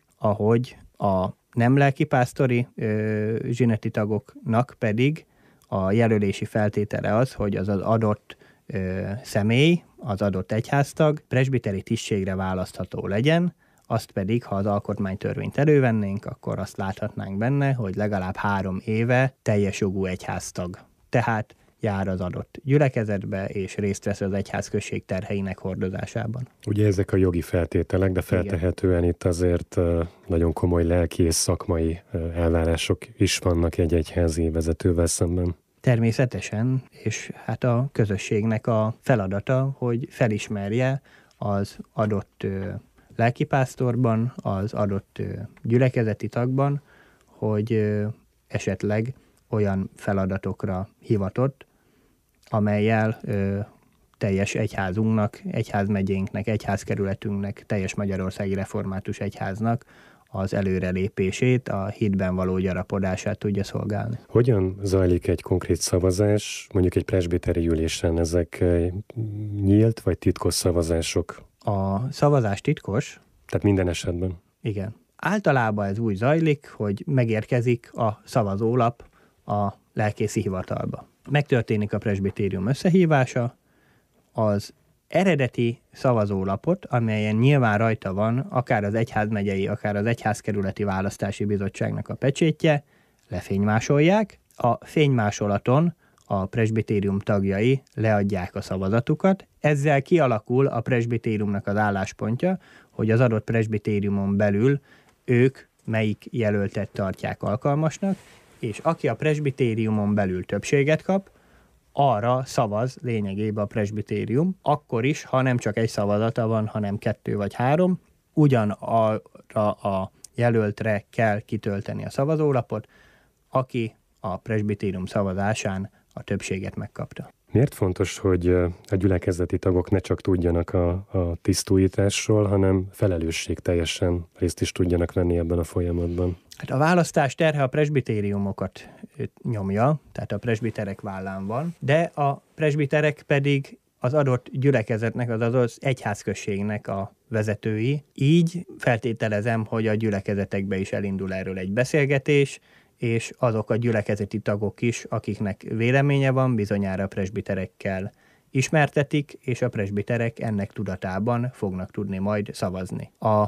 ahogy a nem lelkipásztori ö, zsinati tagoknak pedig a jelölési feltétele az, hogy az az adott ö, személy, az adott egyháztag presbiteri tisztségre választható legyen, azt pedig, ha az alkotmánytörvényt elővennénk, akkor azt láthatnánk benne, hogy legalább három éve teljes jogú egyháztag. Tehát jár az adott gyülekezetbe, és részt vesz az egyházközség terheinek hordozásában. Ugye ezek a jogi feltételek, de feltehetően itt azért nagyon komoly lelki és szakmai elvárások is vannak egy egyházi vezetővel szemben. Természetesen, és hát a közösségnek a feladata, hogy felismerje az adott ö, lelkipásztorban, az adott ö, gyülekezeti tagban, hogy ö, esetleg olyan feladatokra hivatott, amellyel ö, teljes egyházunknak, egyházmegyénknek, egyházkerületünknek, teljes magyarországi református egyháznak az előrelépését, a hitben való gyarapodását tudja szolgálni. Hogyan zajlik egy konkrét szavazás, mondjuk egy presbiteri ülésen? Ezek nyílt vagy titkos szavazások? A szavazás titkos. Tehát minden esetben? Igen. Általában ez úgy zajlik, hogy megérkezik a szavazólap a lelkészi hivatalba. Megtörténik a presbitérium összehívása, az eredeti szavazólapot, amelyen nyilván rajta van akár az egyházmegyei, akár az egyházkerületi választási bizottságnak a pecsétje, lefénymásolják. A fénymásolaton a presbitérium tagjai leadják a szavazatukat, ezzel kialakul a presbitériumnak az álláspontja, hogy az adott presbitériumon belül ők melyik jelöltet tartják alkalmasnak, és aki a presbitériumon belül többséget kap, arra szavaz lényegében a presbitérium, akkor is, ha nem csak egy szavazata van, hanem kettő vagy három, ugyanarra a jelöltre kell kitölteni a szavazólapot, aki a presbitérium szavazásán a többséget megkapta. Miért fontos, hogy a gyülekezeti tagok ne csak tudjanak a, a tisztújításról, hanem felelősségteljesen részt is tudjanak venni ebben a folyamatban? Hát a választás terhe a presbitériumokat nyomja, tehát a presbiterek vállán van, de a presbiterek pedig az adott gyülekezetnek, az adott egyházközségnek a vezetői. Így feltételezem, hogy a gyülekezetekbe is elindul erről egy beszélgetés, és azok a gyülekezeti tagok is, akiknek véleménye van, bizonyára a presbiterekkel ismertetik, és a presbiterek ennek tudatában fognak tudni majd szavazni. A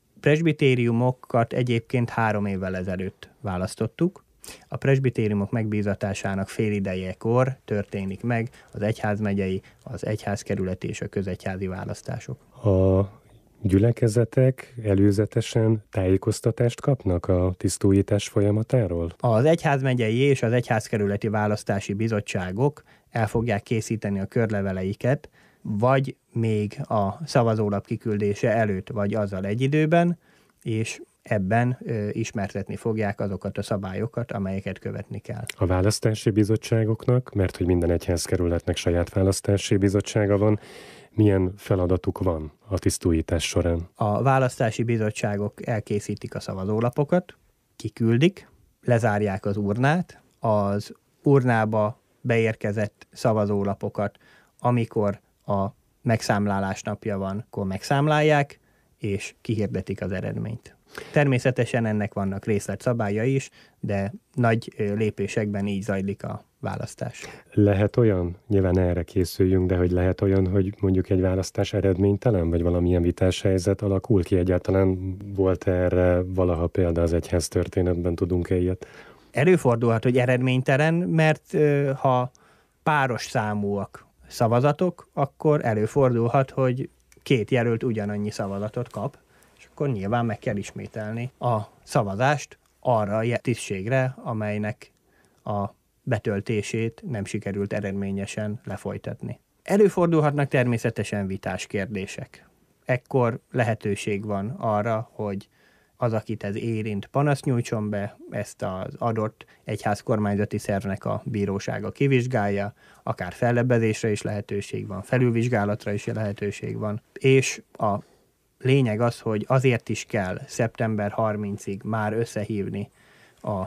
presbitériumokat egyébként három évvel ezelőtt választottuk. A presbitériumok megbízatásának félidejekor történik meg az egyházmegyei, az egyházkerületi és a közegyházi választások. A gyülekezetek előzetesen tájékoztatást kapnak a tisztújítás folyamatáról? Az egyházmegyei és az egyházkerületi választási bizottságok el fogják készíteni a körleveleiket, vagy még a szavazólap kiküldése előtt, vagy azzal egy időben, és ebben ö, ismertetni fogják azokat a szabályokat, amelyeket követni kell. A választási bizottságoknak, mert hogy minden egyházkerületnek saját választási bizottsága van, milyen feladatuk van a tisztújítás során? A választási bizottságok elkészítik a szavazólapokat, kiküldik, lezárják az urnát, az urnába beérkezett szavazólapokat, amikor a megszámlálás napja van, akkor megszámlálják, és kihirdetik az eredményt. Természetesen ennek vannak részletszabályai is, de nagy lépésekben így zajlik a választás. Lehet olyan, nyilván erre készüljünk, de hogy lehet olyan, hogy mondjuk egy választás eredménytelen, vagy valamilyen vitás helyzet alakul ki? Egyáltalán volt erre valaha példa az egyház történetben, tudunk-e ilyet? Előfordulhat, hogy eredménytelen, mert ha páros számúak szavazatok, akkor előfordulhat, hogy két jelölt ugyanannyi szavazatot kap, és akkor nyilván meg kell ismételni a szavazást arra a tisztségre, amelynek a betöltését nem sikerült eredményesen lefolytatni. Előfordulhatnak természetesen vitás kérdések. Ekkor lehetőség van arra, hogy az, akit ez érint, panaszt nyújtson be, ezt az adott egyházkormányzati szervnek a bírósága kivizsgálja, akár fellebbezésre is lehetőség van, felülvizsgálatra is lehetőség van, és a lényeg az, hogy azért is kell szeptember harmincadikáig már összehívni a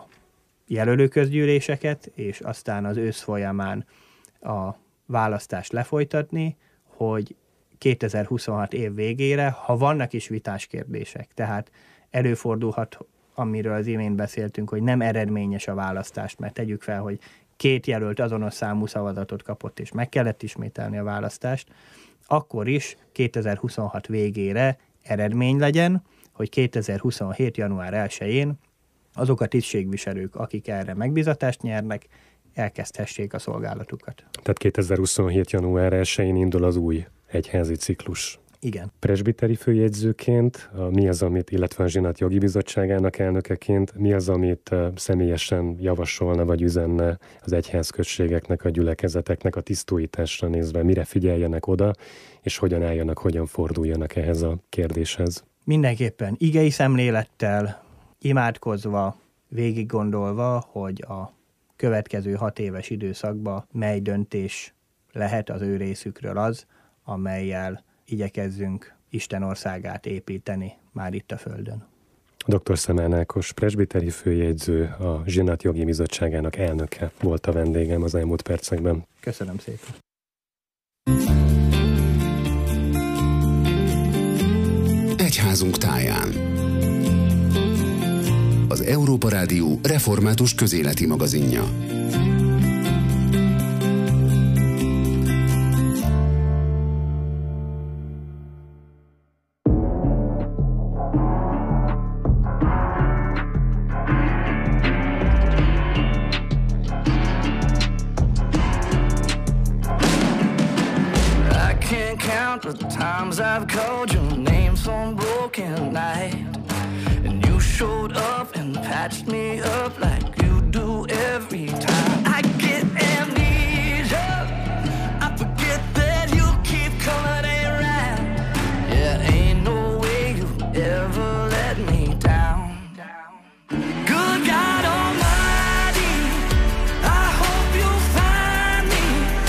jelölőközgyűléseket, és aztán az ősz folyamán a választást lefolytatni, hogy kétezer-huszonhat év végére, ha vannak is vitás kérdések, tehát előfordulhat, amiről az imént beszéltünk, hogy nem eredményes a választást, mert tegyük fel, hogy két jelölt azonos számú szavazatot kapott, és meg kellett ismételni a választást, akkor is kétezer-huszonhat végére eredmény legyen, hogy kétezer-huszonhét. január elsején azok a tisztségviselők, akik erre megbízatást nyernek, elkezdhessék a szolgálatukat. Tehát kétezer-huszonhét. január elsején indul az új egyházi ciklus. Igen. Presbiteri főjegyzőként mi az, amit, illetve a Zsinat Jogi Bizottságának elnökeként, mi az, amit személyesen javasolna vagy üzenne az egyházközségeknek, a gyülekezeteknek a tisztújításra nézve, mire figyeljenek oda, és hogyan álljanak, hogyan forduljanak ehhez a kérdéshez? Mindenképpen igei szemlélettel, imádkozva, végig gondolva, hogy a következő hat éves időszakban mely döntés lehet az ő részükről az, amellyel igyekezzünk Isten országát építeni már itt a Földön. doktor Szemán Ákos, presbiteri főjegyző, a Zsinat Jogi Bizottságának elnöke volt a vendégem az elmúlt percekben. Köszönöm szépen. Egyházunk táján. Az Európa Rádió református közéleti magazinja. The times I've called your name some broken night, and you showed up and patched me up like you do every time. I get amnesia, I forget that you keep coming around. Yeah, ain't no way you ever let me down. Good God Almighty, I hope you find me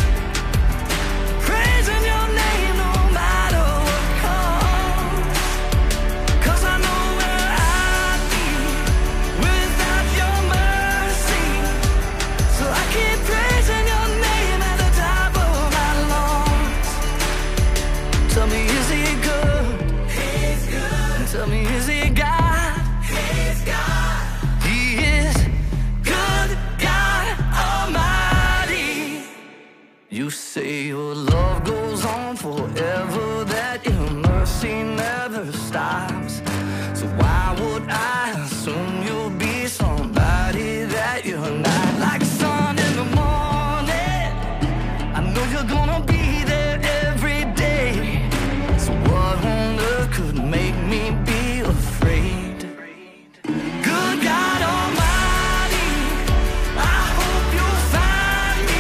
praising your name no matter what comes. 'Cause I know where I'd be without your mercy. So I keep praising your name at the top of my lungs. Tell me, is he good? He's good. Tell me, is he God? He's God. He is good, God Almighty. You say your love goes on forever, that your mercy never stops. So why would I assume you'll be somebody that you're not? Like sun in the morning, I know you're gonna be there every day. So what on earth could make me be afraid? Good God Almighty, I hope you'll find me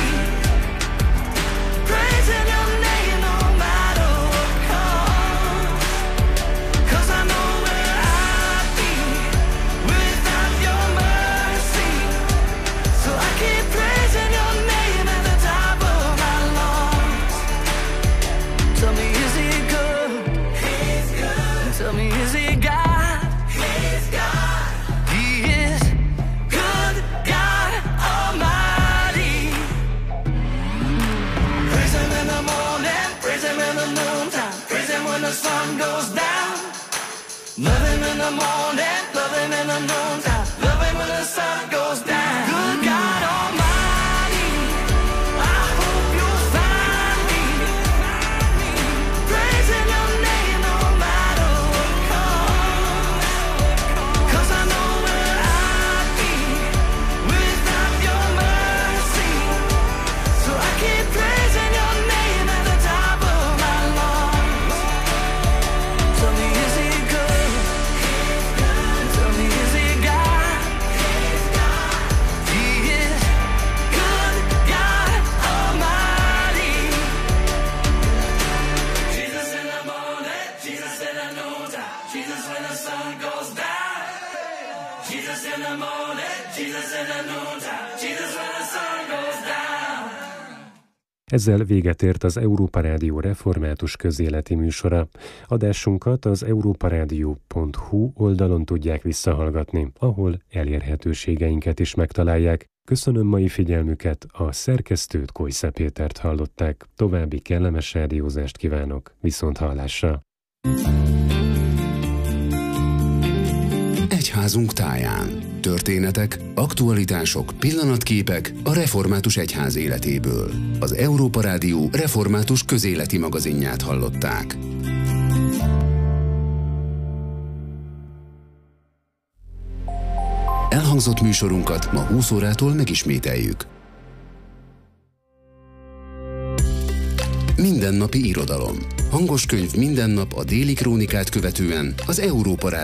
praising your name no matter what comes. 'Cause I know where I'd be without your mercy. So I keep praising your name at the top of my lungs. Tell me, is he good? He's good. Tell me, is he God? He's God. He is good, God Almighty. Praise him in the morning, praise him in the noontime, praise him when the sun goes down. Love him in the morning, love him in the noontime, love him when the sun goes down. Good God Almighty, I hope you'll find me praising your name no matter what comes. 'Cause I know where I'd be without your mercy. So I keep praising your name at the top of my lungs. Tell me, is he good? Tell me, is he God? He is good, God Almighty. Jesus in the morning, Jesus in the noontime, Jesus when the sun goes down. Jesus in the morning, Jesus in the noontime, Jesus when the sun goes down. Ezzel véget ért az Európa Rádió református közéleti műsora. Adásunkat az európarádió pont hu oldalon tudják visszahallgatni, ahol elérhetőségeinket is megtalálják. Köszönöm mai figyelmüket, a szerkesztőt, Kojsza Pétert hallották. További kellemes rádiózást kívánok, viszont hallásra! Egyház házunk táján. Történetek, aktualitások, pillanatképek a református egyház életéből. Az Európa Rádió református közéleti magazinját hallották. Elhangzott műsorunkat ma húsz órától megismételjük. Mindennapi irodalom. Hangos könyv minden nap a déli krónikát követően az Európa Rádió